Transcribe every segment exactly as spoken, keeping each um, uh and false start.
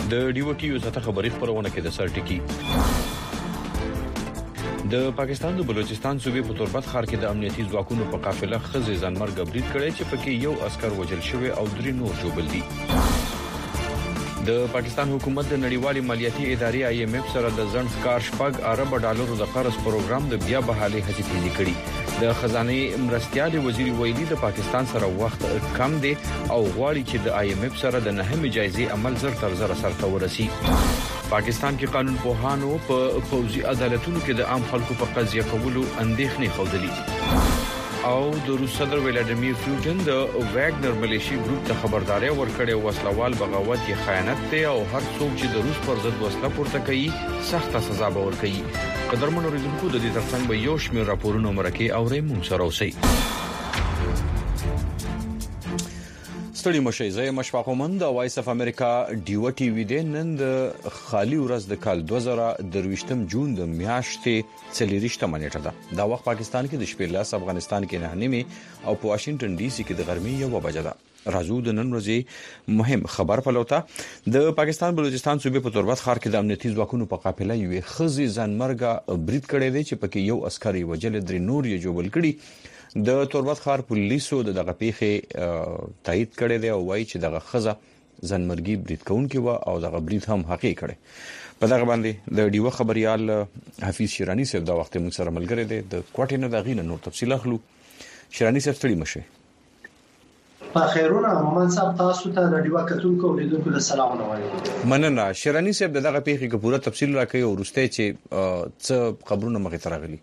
د ډیو ټي زته خبري خبرونه کې د سر ټکی د پاکستان د بلوچستان صوبې په توربت ښار کې د امنیتي ځواکونو په قافله خزې ځانمرګ برید کړي چې پکې یو عسكر وژل شوی او درې نور ژوبل دي. د پاکستان حکومت د نړیوالې مالیاتي ادارې آی ایم ایف سره د ځنډ کار شپږ ارب ډالرو د قرض پروګرام د بیا بحالي هڅې تیزی کړي. د خزانه مرستيال وزیر ویلي د پاکستان سره وخت کم دی او غواړي چې د آی ایم ایف سره د نهمې جایزې عمل زر تر زر سره ورسي. پاکستان کې قانون پوهانو په فوزي عدالتونو کې د عام خلکو په قضیه کولو اندېښنې خوندلې او د روس صدر ولادیمیر پوتین د واګنر ملیشي ګروپ ته خبرداري ورکړې وسلوال بغاوت یې خیانت دی او هر څوک چې د روس پر ضد وسله پورته کوي سخت سزا به ورکړي. قدرمن اوریدونکو د دې ترڅنګ به یو شمېر راپورونه مرکه او ریمون سره اوسئ. ستړي مشي زه مشفق ومند د وایس اف امریکا ډیو ټي وی د نن د خالي ورځ د کال دوه زره درويشتم جون د میاشتې څلورشتمه نیټه ده. دا وخت پاکستان کې د شپې لاس افغانستان کې نه نیمه او په واشنگټن ډي سي کې د غرمې یو بجه ده. راځو د نن ورځې مهم خبر پلوته د پاکستان بلوچستان صوبې په توربت ښار کې د امنیتي ځواکونو په قافله یو خزي ځانمرګ برید کړی دی چې پکې یو عسکري وجل درې نور یې جوړل کړي. د توربت ښار پولیسو د دغه پیښې تایید کړی دی او وایي چې دغه خزه ځانمرګي برید کوونکی و او دغه برید هم حقیقي کړي. په دغه باندې د ډیو خبريال حفیظ شیرانی صاحب دا وخت موږ سره ملګری دی د کوټې نه دغې نور تفصیل اخلو. شیرانی صاحب ستړي مشه. په خیرونه مومن صاحب تاسو ته د ډیو کتونکو لیدونکو له سلام وایم. مننه شیرانی صاحب دغه پیښې کې پوره تفصیل راکړي او ورسته چې څه خبرونه مخې ته راغلي.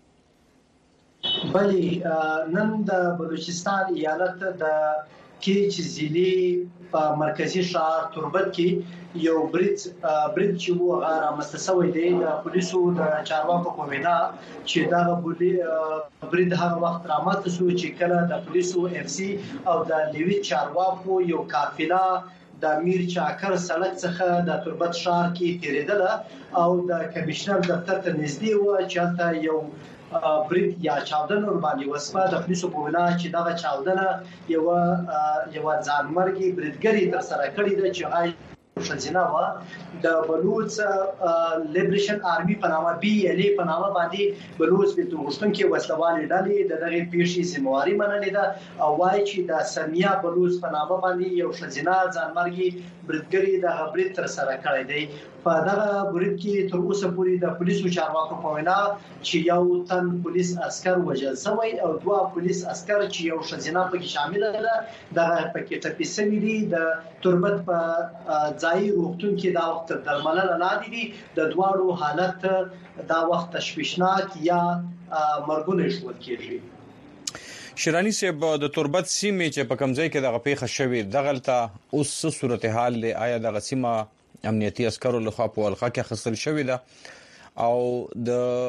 بلی نن د بلوچستان ایالت د کیچ ضلع په مرکزی ښار توربت کې یو برید برید چې وو غاره مستسوي دی د پولیسو د چارواکو په وینا چې دا برید هغه وخت رامات شو چې کله د پولیسو اف سی او د لیوی چارواکو یو قافله د میر چاکر سړک څخه د توربت ښار کې تیریدله او د کمشنر دفتر ته نږدې و چې هلته یو برید یا چاودنه ور باندې وسپا د پولیسو په وینا چې دا چاودنه یو یو ځانمرګي بریدګری تر سره کړی د چې آی شنزینا و د بلوچ لیبریشن آرمي په نامه بي ال ای په نامه باندې بلوچ د توغشتون کې وسلوالې ډلې د دغه پیښې ذمہواری منلې ده او وايي چې د سمیا بلوچ په نامه باندې یو شنزینا ځانمرګي بریدګری د برید تر سره کړی دی. په دغه برید کې تر اوسه پورې د پولیسو چارواکو په وینا چې یو تن پولیس عسكر وژل شوی او دوه پولیس عسكر چې یو شنزینا پکې شامل ده دغه پکې ټپي شوی دي. د توربت په ځای روغتون کې دا وخت درملنه لاندې دي. د دواړو حالت دا وخت تشویشناک یا مرګونه شول کېږي. شیرانی صاحب د توربت سیمې چې په کمزۍ کې دغه پیښه شوې دغلته اوس صورتحال له آیا دغه سیمه امنیتي عسکرو لخوا په ولخه کې خسل شوې ده او د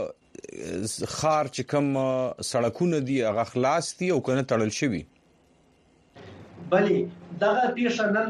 خار چې کوم سړکونه دي هغه خلاص دي او کنه تړل شوی. بلی دغه پیښه نن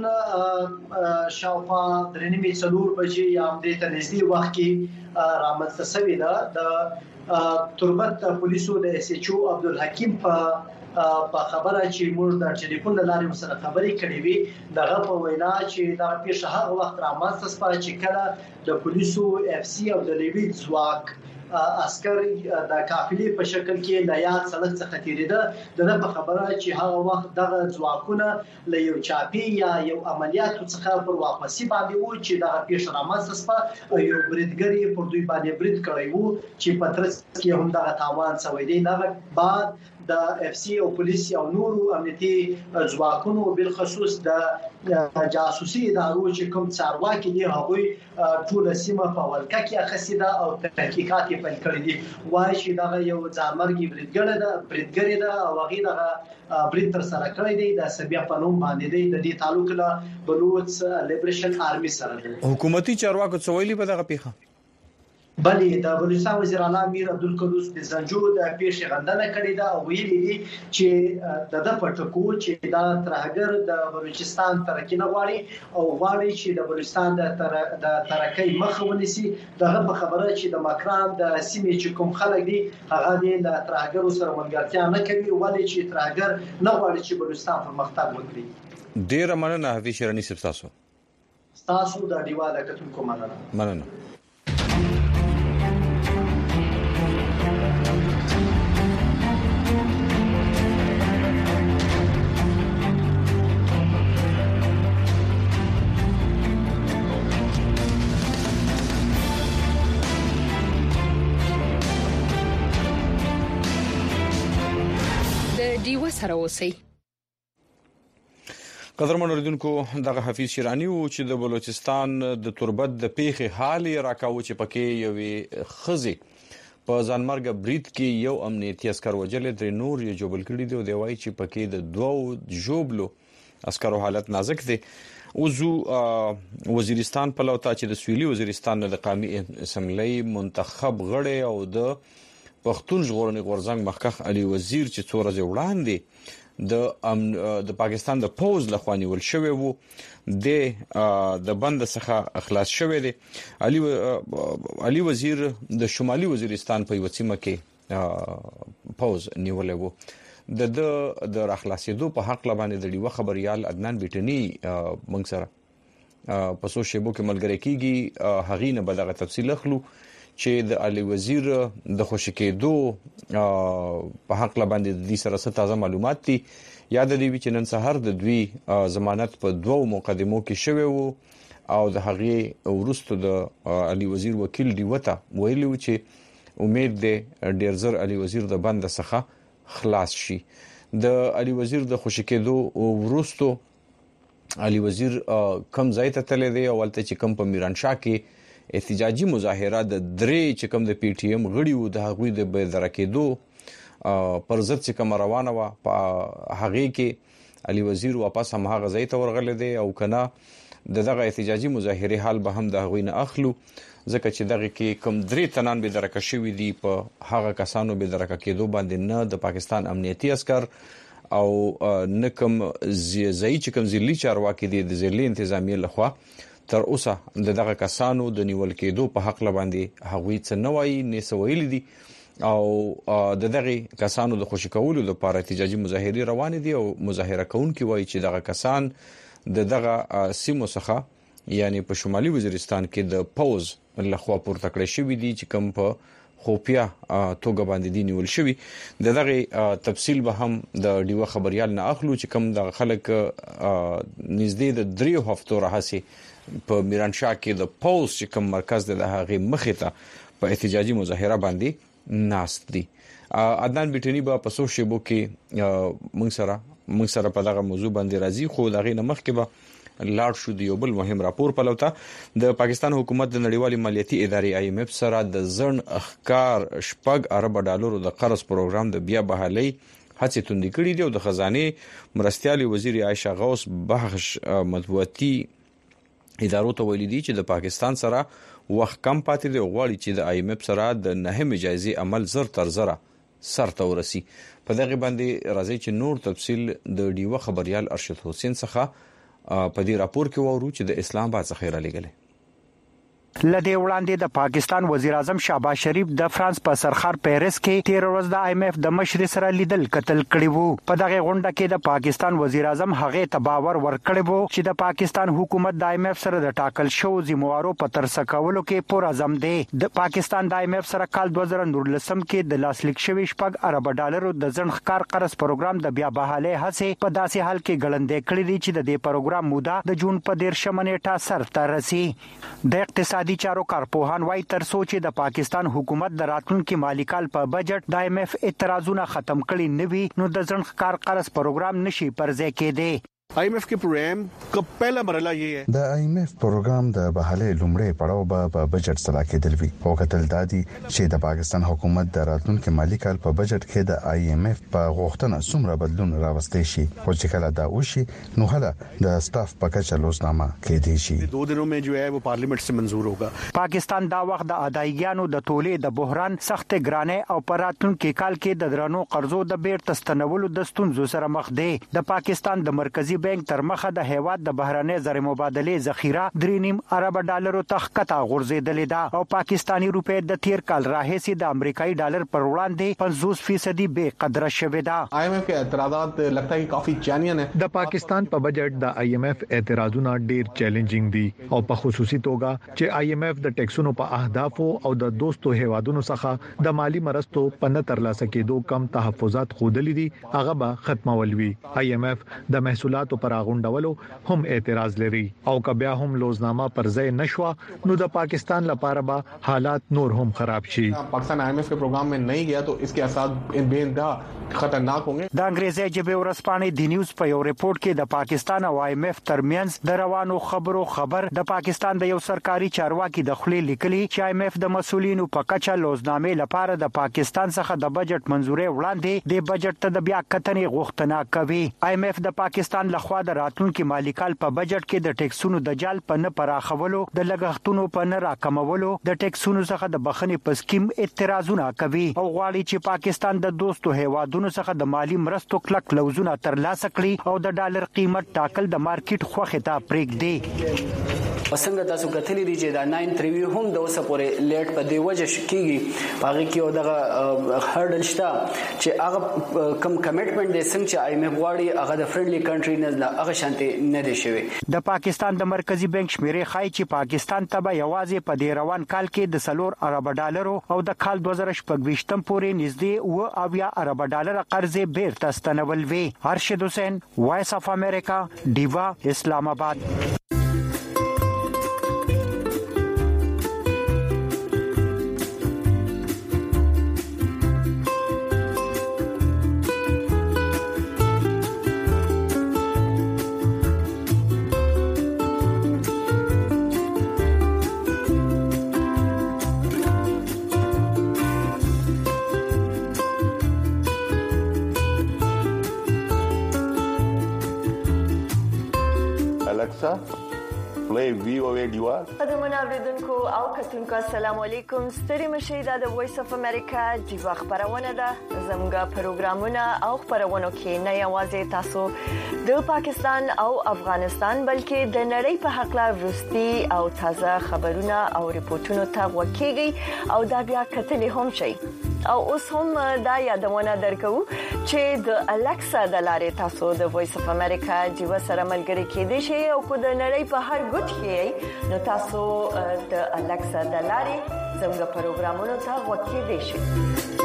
شاوخوا درنمي څلور بجې یا هم د تنځدي وخت کې رامنځته شوې ده. د توربت پولیسو د اس ایچ او عبدالحکیم په په خبره چې موږ د ټلیفون لارې سره خبرې کړې وي دغه په وینا چې دا پیښه هغه وخت رامنځته شوه چې کله د پولیسو اف سی او د لیوی ځواک عسكر د قافلې په شکل کې له یاد سړک څخه تیریده. دغه په خبره چې هغه وخت دغه ځواکونه له یو چاپی یا یو عملیات څخه پر واپسی باندې وو چې دغه پیښه رامنځته شوه او یو بریدګری پر دوی باندې برید کړی وو چې په ترڅ کې هم دغه تاوان شوی دی. دغه بعد د اف سی او پولیس او نورو امنیتي ځواکونو بل خصوص د جاسوسي ادارو چې کوم څارواکي دي هغه ټول سیمه په ولکه کې اخیسته او تحقیقات یې پیل کړی دي. وايي چې دا یو ځانمرګي بریدګر ده بریدګر ده او هغه دغه برید تر سره کړی دی د سبیا په نوم باندې دی. د دې تعلق له بلوچ لیبریشن آرمي سره دی. حکومتي چارواکو څه ویلي په دغه پیښه؟ بلی د بلوچستان وزیر اعلی امیر عبدالقدوس بزنجو د پیښې غندنه کړې ده او ویلي دي چې د د پټکو چې دا ترهګر د بلوچستان ترقی نه غواړي او غواړي چې د بلوچستان د د ترقی مخه ونیسي. دغه په خبره چې د مکران د سیمې چې کوم خلک دي هغه د ترهګرو سره ملګرتیا نه کوي ولې چې ترهګر نه غواړي چې بلوچستان پرمختګ وکړي. ډیر مننه حفیظ شیرانی صاحب تاسو. تاسو د ډیوا د کتونکو مننه مننه ډیوا سره اوسئ. قدرمن اوریدونکو دغه حفیظ شیرانی او چې د بلوچستان د تربت د پیخي حال راکاو چې پکې یوې خزي په ځانمرګ برید کې یو امنیتي عسكر وجل درې نور یې جوبل کړي دي او دی وایي چې پکې د دوو جوبلو عسكرو حالت نازک دي. وزو وزیرستان په لوتا چې د سویلي وزیرستان د قومي اسمبلی منتخب غړي او د پښتون ژغورنې غورځنګ مخکخ علي وزیر چې څو ورځې وړاندې د د پاکستان د پوز لخواني ول شوی وو د د بند څخه اخلاص شوی دی. علي علي وزیر د شمالي وزیرستان په وسیمه کې پوز نیولې وو د د اخلاصېدو په حق لبانې د ډیوه خبريال عدنان بیٹنی منګ سره په سوشل میډیا کې ملګری کیږي هغې نه بدغه تفصیل اخلو چې د علي وزیر د خوشی کېدو په حق لباندې د دې سره ست تازه معلومات دي. یاد دی چې نن سحر د دوی ضمانت په دوو مقدمو کې شوی وو او د هغې ورستو د علي وزیر وکیل دی وته ویلو چې امید دی ډیر زر علي وزیر د بند څخه خلاص شي. د علي وزیر د خوشی کېدو ورستو علي وزیر کم ځای ته تللی دی او ولته چې کم په میرانشاه کې احتجاجي مظاهره د درې چې کوم د پی ټی ایم غړي وو د هغوی د بېدره کېدو پر ضد چې کوم روانه وه په هغې کې علي وزیر واپس هم هغه ځای ته ورغلی دی او کنه د دغه احتجاجي مظاهرې حال به هم د هغوی نه اخلو ځکه چې دغه کې کوم درې تنان بېدرکه شوي دي په هغه کسانو بېدرکه کېدو باندې نه د پاکستان امنیتي عسکر او نه کوم ځایي چې کوم ځلي چارواکي دي د ځلي انتظامیې لخوا تر اوسه د دغه کسانو د نیول کېدو په حق لباندې هغوی څه نه وایي نه څه ویلي دي او د دغه کسانو د خوشی کولو لپاره احتجاجي مظاهرې روان دي او مظاهره کوونکي وایي چې دغه کسان د دغه سیمو څخه یعنی په شمالي وزیرستان کې د پوز لخوا پورته کړی شوی دي چې کوم په خوپیا توګه باندې دی نیول شوی. د دغه تفصیل به هم د ډیوه خبريال نه اخلو چې کوم د خلک نږدې د دریو هفتو راهسي په میرانشاه کې د پوز چې کوم مرکز د هغه مخې ته په احتجاجي مظاهره باندې ناست دي. عدنان بیٹنی به په سوشل میډیا کې موږ سره موږ سره په دغه موضوع باندې راځي خو دغه نمخ کې به لاړ شو دی یو بل مهم راپور په لوتا د پاکستان حکومت د نړیوالې مالیاتي ادارې آی ایم ایف سره د زړن اخکار شپږ ارب ډالرو د قرض پروګرام د بیا بحالي هڅې توندې کړې دي او د خزانه مرستيالي وزیر عائشہ غوث بخش مطبوعاتي ادارو ته ویلي دي چې د پاکستان سره وخت کم پاتې دی او غواړي چې د آی ایم ایف سره د نهم جایزې عمل زر تر زره سر ته ورسي. په دغه باندې راځي چې نور تفصیل د ډیوه خبريال ارشد حسین څخه په دې راپور کې وورو چې د اسلام آباد څخه را لګلې. لدی وړاندې د پاکستان وزیر اعظم شهباز شریف د فرانس په سرخر پیرس کې تیر ورځ د آی ایم ایف د مشر سره لیدل کتل کړي وو. په دغه غونډه کې د پاکستان وزیر اعظم هغه ته باور ورکړی وو چې د پاکستان حکومت د آی ایم ایف سره د ټاکل شو ذمہوارو په ترسره کولو کې پوره عزم دی. د پاکستان د آی ایم ایف سره کال دوه زره نولسم کې د لاسلیک شوی شپږ ارب ډالرو د ځنډ ښکار قرض پروګرام د بیا بحالي هڅې په داسې حال کې ګړندې کړې دي چې د دې پروګرام موده د جون په دیرشمه نیټه سر ته رسي. د اقتصادي چارو کارپوهان وايي تر څو چې د پاکستان حکومت د راتلونکي مالی کال په بجټ د آی ایم ایف اعتراضونه ختم کړي نه وي نو د ځنډ ښکار قرض پروګرام نشي پرځای کېدی. آئی ایم ایف کے پروگرام کا پہلا مرحلہ یہ ہے د آئی ایم ایف پروګرام د بحاله لومړی پړاو به په بجټ سره کېدل وی او کتل دادي چې د پاکستان حکومت د راتلونکي مالی کال په بجټ کې د آئی ایم ایف په غوښتنه څومره بدلون راوستي شي او چې کله دا وشي نو هله د سټاف په کچه لوزنامه کېدی شي. دو دنوں میں جو ہے وہ پارلیمنٹ سے منظور ہوگا. پاکستان دا وخت د ادایګانو د تولې د بحران سخت ګرانه او پر راتلونکي کال کې د درنو قرضو د بیرته ستنولو د ستونزو سره مخ دی. د پاکستان د مرکزی بانک تر مخه د هیواد د بهرنۍ زر مبادله ذخیره درې نیم ارب ډالر ته ښکته غورځېدلې ده او پاکستانی روپې د تیر کال راهیسې د امریکایي ډالر پر وړاندې پنځوس فیصد بې قدره شوې ده. آئی ایم ایف کے اعتراضات لگتا ہے کہ کافی چینین ہے. د پاکستان په بجټ د آئی ایم ایف اعتراضونه ډیر چیلنجینګ دي او په خصوصي توګه چې آئی ایم ایف د ټیکسونو په اهدافو او د دوستو هیوادونو څخه د مالی مرستو په نه ترلاسه کېدو کم تحفظات خودلې دي هغه به ختمول وي. آئی ایم ایف د محصولاتو پر اغونډولو هم اعتراض لري او که بیا هم لوزنامه پر ځای نشو نو د پاکستان لپاره به حالات نور هم خراب شي. پاکستان آئی ایم ایف کے پروگرام میں نہیں گیا تو اس کے اثرات بے انتہا خطرناک ہوں گے. د انګریزي ژبې ورځپاڼې د نیوز په یو ریپورت کې د پاکستان او آئی ایم ایف ترمنځ د روانو خبرو خبر د پاکستان د یو سرکاري چارواکي د خلې لیکلي چې آئی ایم ایف د مسولینو په کچه لوزنامې لپاره د پاکستان څخه د بجټ منزوري وړاندې د بجټ ته د بیا کتنې غوښتنه کوي. آئی ایم ایف د پاکستان لخوا د راتلونکو مالی کال په بجټ کې د ټیکسونو د جال په نه پراخولو د لګښتونو په نه راکمولو د ټیکسونو څخه د بخښنې په سکیم اعتراضونه کوي او غواړي چې پاکستان د دوستو هیوادونو څخه د مالی مرستو کلک لوزونه ترلاسه کړي او د ډالر قیمت ټاکل د مارکیټ خوخه ته پرېږدي. وسنګ تاسو کتلی دی چې دا ناین تریوی هم د اوسه پورې لیټ په دی وجه کیږي پاره کې او دغه هرډل شته چې هغه کم کمټمنټ دي څنګه چې آئی ایم ایف غواړي هغه د فرندلی کنټری نه هغه شانتي نه دي شوی. د پاکستان د مرکزی بانک شمیرې خای چې پاکستان ته به یوازې په دی روان کال کې د سلور ارب ډالرو او د کال دوه زره شپږ پورې نږدې و اویا ارب ډالر قرض بیرته ستنول وی. ارشد حسین وایس اف امریکا دیوا اسلام آباد. play V O A D Y. قدرمن اوریدونکو او کتونکو السلام علیکم. ستړي مشئ د وایس اف امریکا دیوا خبرونه ده. زموږ پروګرامونه او خبرونه کې نه یوازې تاسو د پاکستان او افغانستان بلکې د نړۍ په حق لا ورستي او تازه خبرونه او ریپورتونو ته وکیږي او دا بیا کتلې هم شي. او اوس هم دا یادونه درکو چې د الکسا د لارې تاسو د وایس اف امریکا دیوا سره ملګری کېدئ شئ او کو د نړۍ په هر ګوټ کې نو تاسو د الکسا د لارې زموږ پروګرامونو ته وکیدئ شئ.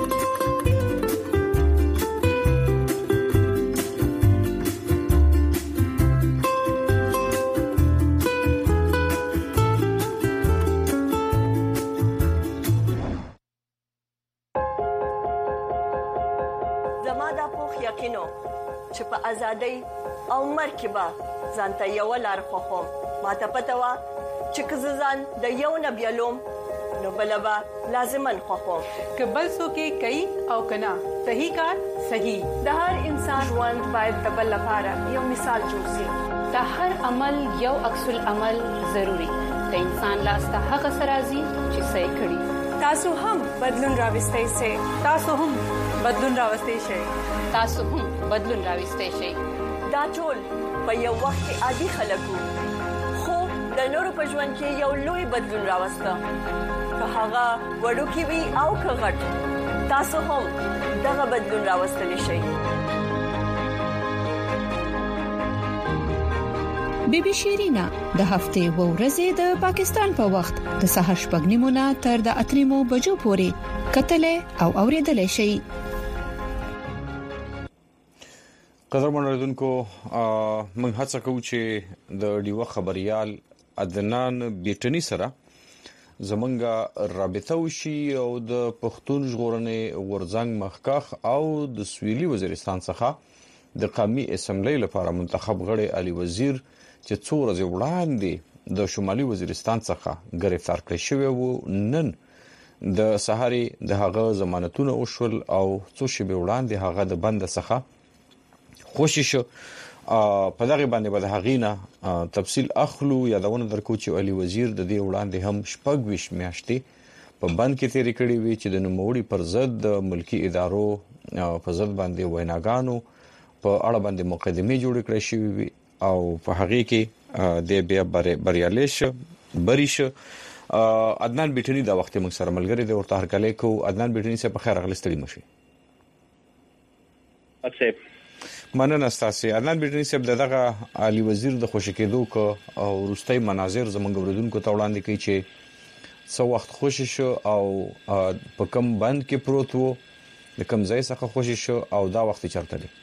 چې په ازادۍ او مرکبه ځانته یو لار خوخم ماته پته وا چې کززان د یو نبیلوم نو بلبا لازمن خوخم کبل سو کې کوي او کنا صحیح کار صحیح د هر انسان وند باید د بل لپاره یو مثال جوړ شي. د هر عمل یو عکس العمل ضروری د انسان لاسته هغه سرازي چې صحیح کړي. تاسو هم بدلون راوستئ سي تاسو هم بدلون راوستئ شئ تاسو هم بدلون راوستئ شئ. دا ټول په یو وخت کې عادي خلکو خو د نورو په ژوند کې یو لوی بدلون راوسته. که هغه وړوکی وي او که غټ تاسو هم دغه بدلون راوستلی شئ. بی بی شیرینا د هفته و ورځې د پاکستان په وخت د سهار شپږ نیمو نه تر د اتریمو بجو پورې کتلې او اوریدلې شي. قدرمن اوریدونکو موږ هڅه کوو چې د ډیوه خبريال عدنان بیٹنی سره زمونږه رابطه وشي او د پښتون ژغورنې غورځنګ مخکخ او د سویلي وزیرستان څخه د قومي اسمبلی لپاره منتخب غړي علي وزیر چې څو ورځې وړاندې د شمالي وزیرستان څخه گرفتار کړی شوی وو نن د سهاري د هغه ضمانتونه وشول او څو شپې وړاندې هغه د بند څخه خوشی شو. په دغه باندې به د هغینه تفصیل اخلو. یادونه درکو چې علي وزیر د دې وړاندې هم شپږ ویش میاشتې په بند کې تیری کړی وی چې د نوموړي پر ضد د ملکی ادارو په ضد باندې ویناګانو په اړه باندې مقدمه جوړ کړې شوې او په هغه کې د بیا بریالیش بریش عدنان بیٹنی دا وخت موږ سره ملګری دی ورته هرکلی کو. عدنان بیٹنی سے په خیر غلستړي مشي. اکسپ مننه ستاسو. عدنان بیٹنی سے دغه عالی وزیر د خوشی کېدو کو او روستي مناظر زمونږ وروډونکو ته وړاندې کوي چې څو وخت خوشی شو او په کم بند کې پروت وو د کم ځای څخه خوشی شو او دا وخت چرته دی.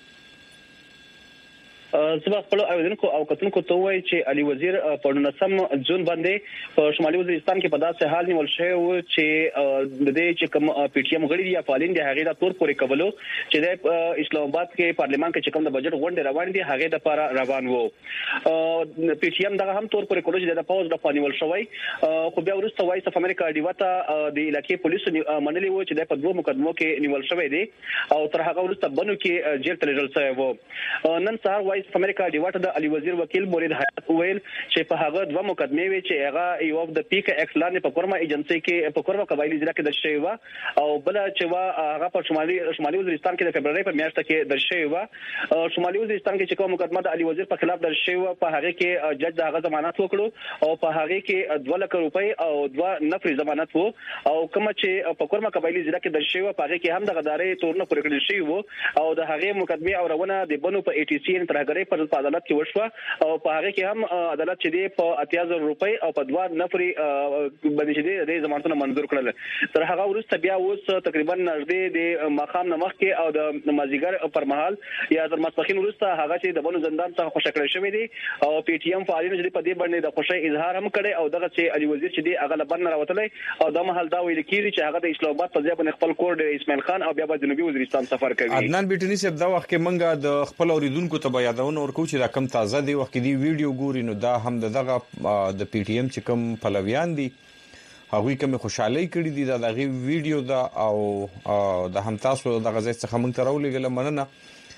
زما خپل اوریدونکو او کتونکو ته وایي چې علي وزیر په نولسم جون باندې په شمالي وزیرستان کې په داسې حال نیول شوی و چې د دې چې کوم پی ټی ایم غړي یا فعالین دي هغه د تور پورې کولو چې د اسلام آباد کې پارلیمان کې چې کوم د بجټ غونډه روان دي هغه د لپاره روان وو. پی ټی ایم دغه هم تور پورې کولو چې د پاوز د پانیول شوی خو بیا ورسته وایي چې امریکا دیواته د علاقې پولیسو منلي و چې د په دوه مقدمو کې نیول شوی دی او تر هغه ورسته بنو کې جیل ته لیږل شوی و. نن سهار وایي امریکا دیواټ د علي وزیر وکیل مورید حیات ویل چې په هغه دوه مقدمه وی چې هغه یو د پیک ایکس لاندې په کورما ایجنسی کې په کورما قبایلی ضلع کې د شوی و او بل چې وا هغه په شمالي شمالي وزیرستان کې د فبرवरी په میاشت کې د شوی و. شمالي وزیرستان کې چې کوم مقدمه د علي وزیر په خلاف د شوی و په هغه کې جج د هغه ضمانت وکړو او په هغه کې دوه لک روپۍ او دوه نفري ضمانت وو او کوم چې په کورما قبایلی ضلع کې د شوی و په هغه کې هم د غدارې تورنه پورې کړل شوی وو او د هغه مقدمه او روانه د بنو په ای ټی سی ان ترګری پر عدالت کې وشوه او په هغه کې هم عدالت چې دی په اتیا زره روپۍ او په دوه نفري باندې چې دی د ضمانتونه منظور کړل. تر هغه وروسته بیا اوس تقریبا نږدې د ماخام نمخ کې او د مازیګر پر مهال یا تر ماسپخین وروسته هغه چې د بنو زندان څخه خوشی کړی شوی دی او پی ټی ایم فعالین چې په دې باندې د خوشی اظهار هم کړي او دغه چې علي وزیر چې دی هغه لبن راوتلی او د مهال دا ویل کیږي چې هغه د اسلام آباد په ځای باندې خپل کور د اسماعیل خان او بیا په جنوبي وزیرستان سفر کوي. عدنان بیٹنی صاحب دا وخت کې منګه د خپل اوریدونکو ته یادونه ورکو چې دا کم تازه دی وخت دی ویډیو ګوري نو دا هم دغه د پی ټی ایم چې کوم پلویان دي هغه کوم خوشحالي کړي دي دا دغه ویډیو دا او د هم تاسو دغه ځای څخه مونږ ته راولېګل مننه.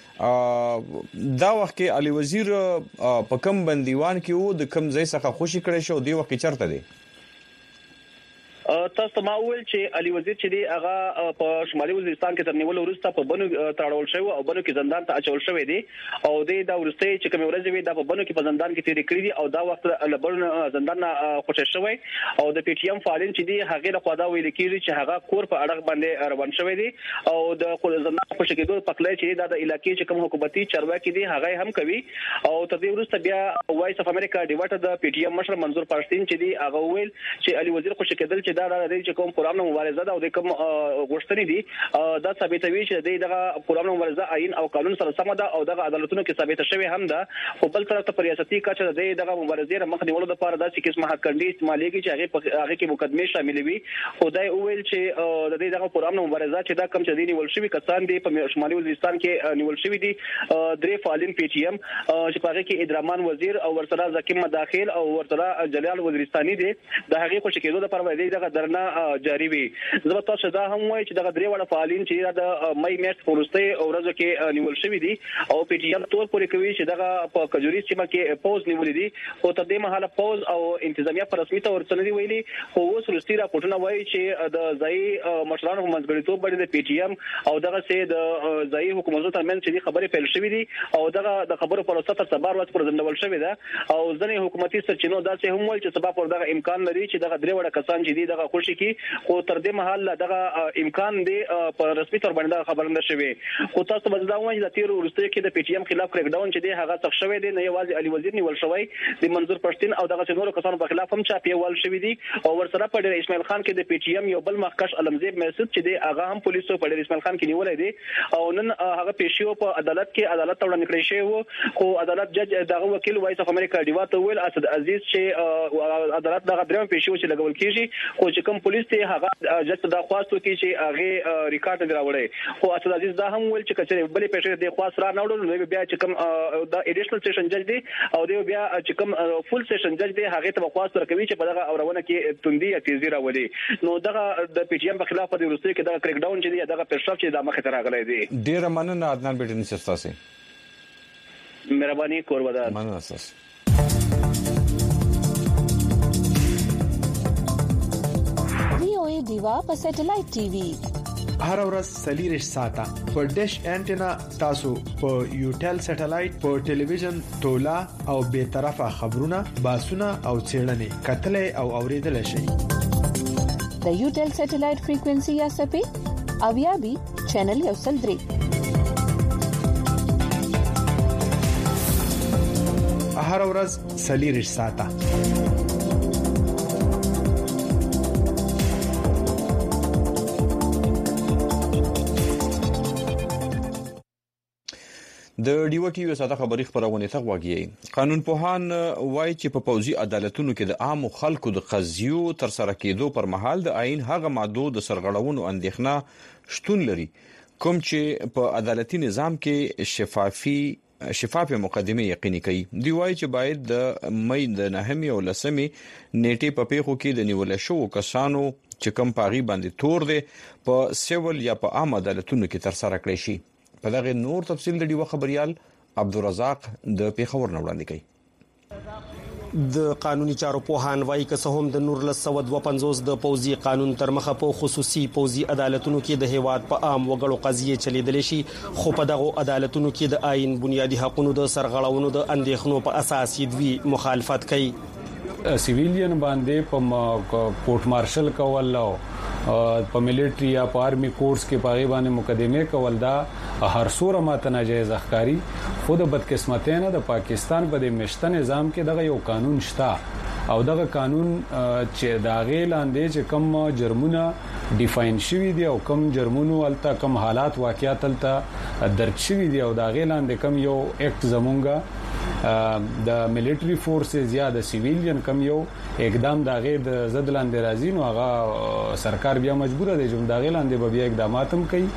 دا وخت کې علي وزیر په کم بندیوان کې وو د کم ځای څخه خوشی کړي شو دی وخت چرته دی؟ تاسو ما ویل چې علي وزیر چې دی هغه په شمالي وزیرستان کې تر نیول وروسته په بنو تړول شوی او بنو کې زندان ته اچول شوی دی او د دا ورسته چې کوم ورځ وی دا په بنو کې په زندان کې تیر کړی دی او دا وخت له بنو زندان خوشی شوی او د پی ټی ایم فعالین چې دی هغه له خوا دا ویل کیږي چې هغه کور په اړه باندې روان شوی دی او د زندان خوشی کېدو پکلای چې دا د علاقې چې کوم حکومتي چارواکي دي هغه هم کوي او تر دې وروسته بیا وایس اف امریکا دیواټ د پی ټی ایم مشر منظور پرستین چې دی هغه ویل چې علي وزیر خوشی کېدل چې دا د چې کوم پروګرام مبارزه ده او د کوم غوښتنې دي دا ثابتوي چې دغه پروګرام مبارزه آئین او قانون سره سم ده او دغه عدالتونو کې ثابت شوی هم ده خو بل طرف ته ریاستي کچه ده دغه مبارزې مخ نیولو لپاره داسې قسمه حقندي استعمالېږي چې هغه هغه کې مقدمه شامل وي خو دا ویل چې د دغه پروګرام مبارزه چې دا کم چې دی نیول شوی کسان دي په شمالي وزیرستان کې نیول شوی دي درې فعالین پی ټی ایم چې په هغه کې ادرامان وزیر او ورسره زکیم مداخل او ورسره جلال وزیرستاني دي د هغه خوشی کېدو لپاره دغه درنه جاری وي. زه تاسو دا هم وایي چې دغه درې وړ فعالین چې د مې میاشت پورسته ورځو کې نیول شوی دي او پی ټی ایم تور پورې کوي چې دغه په کجوري سیمه کې پوز نیولې دي او تر دې مهاله پوز او انتظامیه پر رسمي تور څنګه دی ویلي خو اوس ورستي راپورټونه وایي چې د ځای مشرانو په منځګړیتوب باندې د پی ټی ایم او دغه سه د ځای حکومتونو ترمنځ چې خبرې پیل شوې دي او دغه د خبرو پر اساس تر سبا ورځ پر ځندول شوې ده او ځنې حکومتي سرچینو دا څه هم وایي چې سبا پر دغه امکان لري چې دغه درې وړ کسان چې دي دغه خوشي کې خو تر دې مهال دغه امکان دی په رسمي تور باندې خبر نه شوی خو تاسو به دا وایي چې د تیر ورسته کې د پی ټی ایم خلاف کریک ډاون چې دی هغه څخه شوی دی نه یوازې علي وزیر نیول شوی د منظور پښتين او دغه نورو کسانو په خلاف هم چاپیوال شوی دی او ورسره په ډیر اسماعیل خان کې د پی ټی ایم یو بل مخکش علمزیب مسعود چې دی هغه هم پولیسو په ډیر اسماعیل خان کې نیولای دی او نن هغه پیشیو په عدالت کې عدالت ته وړاندې کړی شوی خو عدالت جج دغه وکیل وایس اف امریکا دیواته ویل اسد عزیز چې عدالت دغه دریم پیشیو چې لګول کیږي خو چې کوم پولیس ته هغه جج دا خواستو کې چې هغه ریکارډ دی راوړی خو اسد عزیز دا هم ویل چې کچې بلې پېښې د خواست را نه وړل نو بیا چې کوم دا ایډیشنل سیشن جج دی او دی بیا چې کوم فول سیشن جج دی هغه ته خواست ورکوي چې په دغه اورونه کې توندي یا تیزی راولي نو دغه د پی ټی ایم په خلاف د روسي کې دغه کریک ډاون چې دی دغه پرشاف چې د مخه تر راغلی دی ډیر مننه عدنان بیٹنی سستاسي مهرباني کوروادار مننه تاسو وی او ای دیوا په سټلایټ ټي وي هر ورځ سلیریش ساته په ډیش انټینا تاسو په یوټل سټلایټ په ټلویزیون تولا او به طرفه خبرونه باسونه او چیرنې کتلې او اوریدل شي د یوټل سټلایټ فریکوئنسي یا سپې او یا بي چینل یو سل درې هر ورځ سلیریش ساته د ډیو ټي وی ساده خبري خبرونه ته وګورئ. قانون پوهان وایي چې په پوځي عدالتونو کې د عام خلکو د قضیو تر سره کېدو پر مهال د آئین هغه ماده د سرغړونو اندېښنه شتون لري کوم چې په عدالتي نظام کې شفافي شفاف مقدمه یقیني کوي. دی وایي چې باید د مې د نهمې او لسمې نیټه په پیښو کې د نیول شو کسانو چې کم پاغي باندې تور دي په سیول یا په عام عدالتونو کې تر سره کړی شي. په دغه نور تفصیل د ډیو خبريال عبدالرزاق د پیښور نه وړاندې کوي. د قانوني چارو پوهان وایي که څه هم د نور له سو دوه پنځوس د پوځي قانون تر مخه په خصوصي پوځي عدالتونو کې د هیواد په عام وګړو قضیې چلیدل شي خو په دغه عدالتونو کې د آئین بنیادی حقوقو د سرغړونو د اندېښنو په اساس دوی مخالفت کوي. سیویلین باندې په کورټ مارشل کول او په ملټری یا په آرمي کورس کې پاغي باندې مقدمه کول دا هر سوره ماته ناجایز ښکاری. خود بدقسمتانه د پاکستان په د مشته نظام کې دغه یو قانون شته او دغه قانون چې داغه لاندې چې کم جرمونه ډیفاین شوی دی او کم جرمونو الته کم حالات واقعیت الته درج شوی دی او داغه لاندې کم یو اکټ زمونږه د ملټری فورسز یا د سیویلین کم یو اقدام داغه د زدلاندې راځي نو هغه سرکار بیا مجبور دی چې داغه لاندې به بیا اقدامات هم کوي.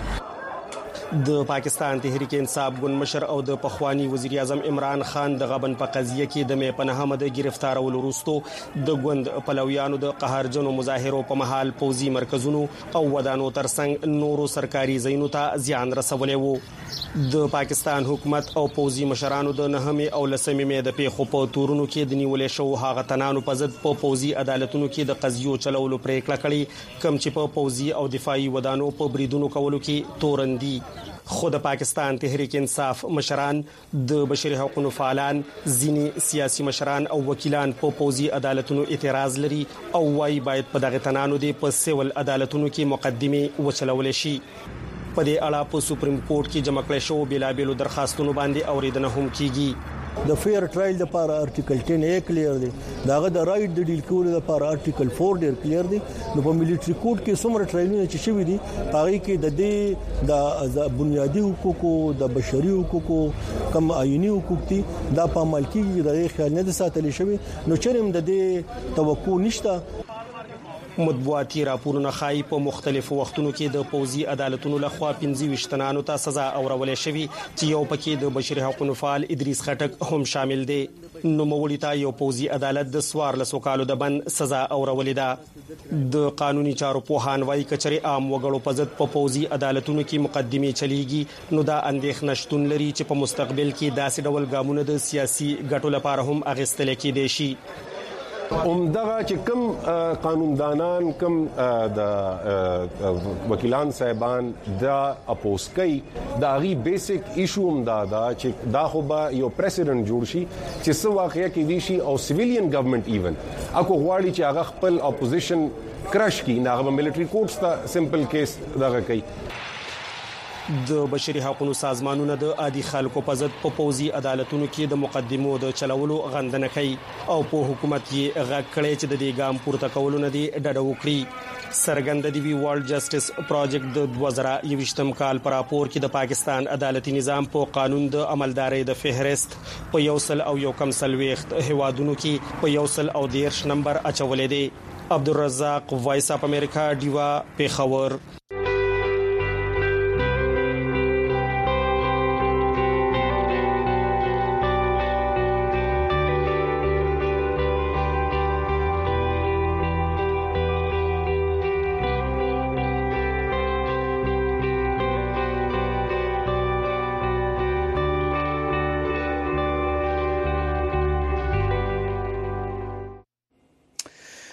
د پاکستان تحریک انصاف ګوند مشر او د پخوانی وزیر اعظم عمران خان د غبن په قضیه کې د مې پناه د گرفتارولو وروسته د ګوند پلویانو د قهرجنو مظاهرو په محل پوزي مرکزونو او ودانو ترڅنګ نورو سرکاري ځایونو ته زیان رسولې وو. د پاکستان حکومت او پوزي مشرانو د نهمې او لسمې مې د پیښو په تورونو کې د نیولې شو هغه تنانو په ضد په پوزي عدالتونو کې د قضیو چلولو پریکړه کړې کم چې په پوزي او دفاعي ودانو په بریدونو کولو کې تورندي. خود پاکستان تحریک انصاف مشران د بشري حقوقو فعالان ځینی سیاسي مشران او وکیلان په پوزي عدالتونو اعتراض لري او وايي باید په دغه تنانو د په سیول عدالتونو کې مقدمه وچلول شي. په دې اړه په سپریم کورټ کې جمع کړل شو بلابلو درخواستونو باندې اوریدنه هم کیږي. د فیر ټرایل د لپاره ارټیکل ټین اے کلیر دی داغه د رائټ د ډیل کولو لپاره ارټیکل فور ډیر کلیر دی. نو په ملټری کوډ کې څومره ټرایلونه چې شوي دي هغه کې د دې د بنیادی حقوقو د بشري حقوقو کم آئینی حقوق دي دا په عمل کې د خیال نه ساتل شوی نو چرېم د دې توقع نشته. مطبوعاتي راپورونه خای په مختلفو وختونو کې د پوزي عدالتونو لخوا پنځه وشتنانو ته سزا اورولې شوی چې یو پکې د بشري حقوقو فعال ادریس خټک هم شامل دی. نو مولوی ته یو پوزي عدالت د سوار لسو کالو د بند سزا اورولې ده. د قانوني چارو پوهان وايي کچري عام وګړو په ضد په پوزي عدالتونو کې مقدمه چلیږي نو دا اندېښنه شتون لري چې په مستقبل کې داسې ډول ګامونه د سیاسي ګټو لپاره هم اغستل کېدي شي. عمدغه چې کوم قانوندانان کوم د وکیلان صاحبان د اپوز کوي دا غي بیسیک ایشو هم دا دا چې دا خو به یو پریسیډنټ جوړ شي چې څه واقعیا کې دي شي او سیویلین ګورنمنت ایون اكو غواړي چې هغه خپل اپوزیشن کرش کی ناغه ملټری کورټس ته سمپل کیس دغه کوي. د بشري حقوقو سازمانونو د عادي خلکو په ضد په پوزي عدالتونو کې د مقدمو د چلولو غندنه کوي او په حکومت یې غږ کړي چې د دې ګام پورته کولو نه دی ډډه وکړي. سرګند دی وی ورلد جسټس پروجیکټ د دوه زره یوویشتم کال پر راپور کې د پاکستان عدالتي نظام په قانون د عملدارۍ د فهرست په یو سل او یو کم سلويخت هوادونو کې په یو سل او دیرش نمبر اچولې دی. عبدالرزاق وایس اپ امریکا دیوا پیښور.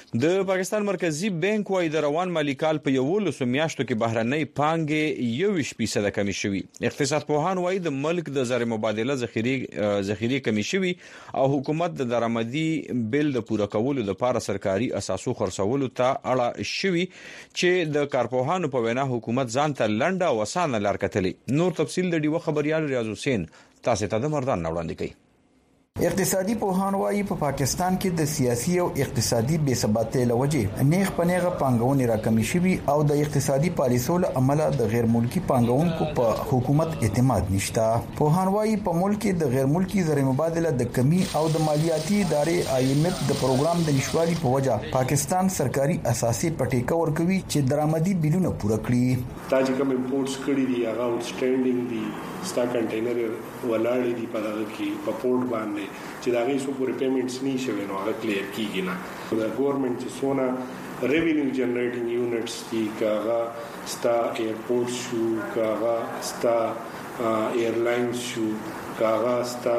د پاکستان مرکزی بانک وايي د روان مالی کال په یولسو میاشتو کې بهرنۍ پانګې یوویشت فیصد کمی شوي. اقتصاد پوهان وايي د ملک د زر مبادله ذخیره ذخیره کمی شوي او حکومت د درآمدي بل د پوره کولو لپاره سرکاري اساسو خرڅولو ته اړه شوي چې د کارپوهانو په وینا حکومت ځان ته لنډه او اسانه لار کتلې. نور تفصیل د ډیو خبريال ریاض حسین تاسو ته د مردان وړاندې کوي. اقتصادي پوهان وايي په پاکستان کې د سیاسي او اقتصادي بې ثباتۍ لوجه نیغ پنیغه پانګونې راکمې شوي او د اقتصادي پالیسو له امله د غیر ملکی پانګونکو په حکومت اعتماد نشته. پوهان وايي په ملک کې د غیر ملکی زر مبادله د کمی او د مالیاتي ادارې آی ایم ایف د پروګرام د نشوالي په وجه پاکستان سرکاري اساسي پټیکه ورکوي چې درآمدي بیلونه پوره کړي. تاج کوم امپورټس کړي دي هغه آوټسټینډینګ دي ستا کنټینر ولاړ دي په دغه کې په پورټ باندې چې دا غي سو پورې پیمنټس نه شوي نو هغه کلیر کیږي نه. د ګورنمنت چې سونه ریوینیو جنریټینګ یونټس دي کاغه ستا ایرپورټ شو کاغه ستا ایرلاینز شو کاغه ستا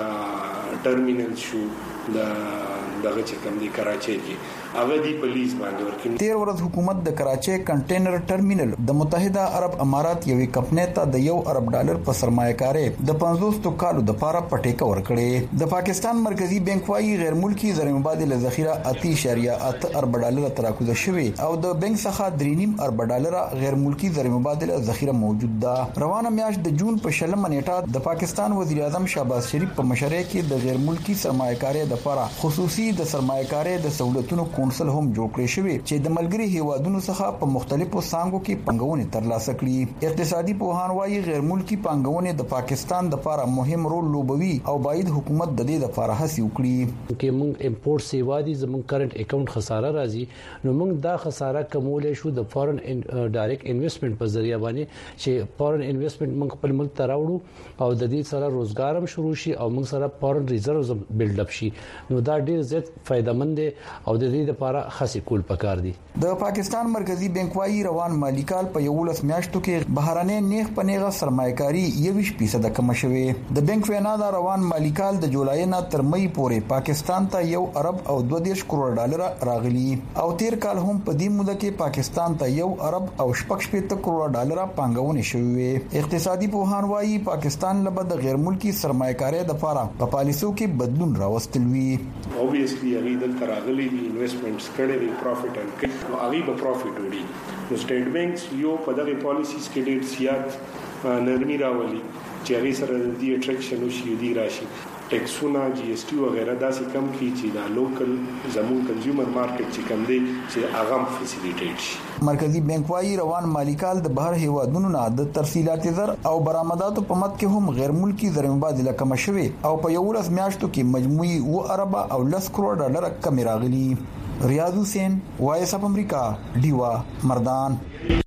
د ټرمینل شو د دغه چې کوم دی کراچۍ کې هغه دی پولیس باندې ورکړي. تیر ورځ حکومت د کراچۍ کنټینر ټرمینل د متحده عرب امارات یوې کمپنۍ ته د یو ارب ډالر په سرمایه‌کاري د پنځوس کالو د پاره پټیکه ورکړي. د پاکستان مرکزی بانک وايي غیر ملکی زر مبادله ذخیره اته اشاریه اته ارب ډالر تراکوز شوی او د بانک څخه درې نیم ارب ډالر غیر ملکی زر مبادله ذخیره موجود ده. روانه میاشت د جون په شلمه نیټه د پاکستان وزیر اعظم شهباز شریف په مشرۍ کې د غیر ملکی سرمایه‌کاري د لپاره خصوصي د سرمایه‌کاري د سہولتونو کونسل هم جوړ کړی شوی چې د ملګری هیوادونو څخه په مختلفو څانګو کې پنګونې ترلاسه کړي. اقتصادي پوهان وايي غیر ملکی پنګونې د پاکستان لپاره مهم رول لوبوي او باید حکومت د دې لپاره هڅې وکړي. کې موږ امپورټ سیوا دي زموږ کرنٹ اکاؤنٹ خساره راځي نو موږ دا خساره کمولې شو د فورن ډایرکټ انویسټمنٹ په ذریعہ باندې چې فورن انویسټمنٹ موږ خپل ملک ته راوړو او د دې سره روزګار هم شروع شي او موږ سره فورن ریزرவ்ز بیلډ اپ شي نو دا ډیر زیات فائدمند دي او د دې لپاره خاصه کول پکار دي. د پاکستان مرکزی بانک وايي روان مالی کال په یولس میاشتو کې بهرانه نیغ پنیغه سرمایه‌کاري یوویشت فیصد کم شوه. د بانک وینا دا روان مالی کال د جولای نه تر مې پورې پاکستان ته یو ارب او دوه دیرش کروڑ ډالر راغلي او تیر کال هم په دې موده کې پاکستان ته یو ارب او شپږ شپږ کروڑ ډالر پانګونه شوې. اقتصادي پوهان وايي پاکستان له د غیر ملکی سرمایه‌کاري د لپاره په پالیسو کې بدلون راوستل وی. obviously هغه د تراغلي دي انویسټمنټس کړي دي پروفټ ان کوي نو هغه به پروفټ وړي. نو سټیټ بانکس یو په دغه پالیسیز کې ډېر زیات نرمي راولي چې هغه سره د اټریکشن او شي دی راشي ټیکسونه جی ایس ټي وغیرہ داسې کم کی چې دا لوکل زمون کنزیومر مارکیټ چې کم دی چې هغه فیسیلیټیټ شي. مرکزی بانک وايي روان مالی کال د بهر هیوادونو نه د ترسیلات زر او برآمداتو په مت کې هم غیر ملکی زر مبادله کم شوه او په یو ورځ میاشتو کې مجموعي و ارب او لس کروڑ ډالر کم راغلي. ریاض حسین وایس اف امریکا ډیوا مردان.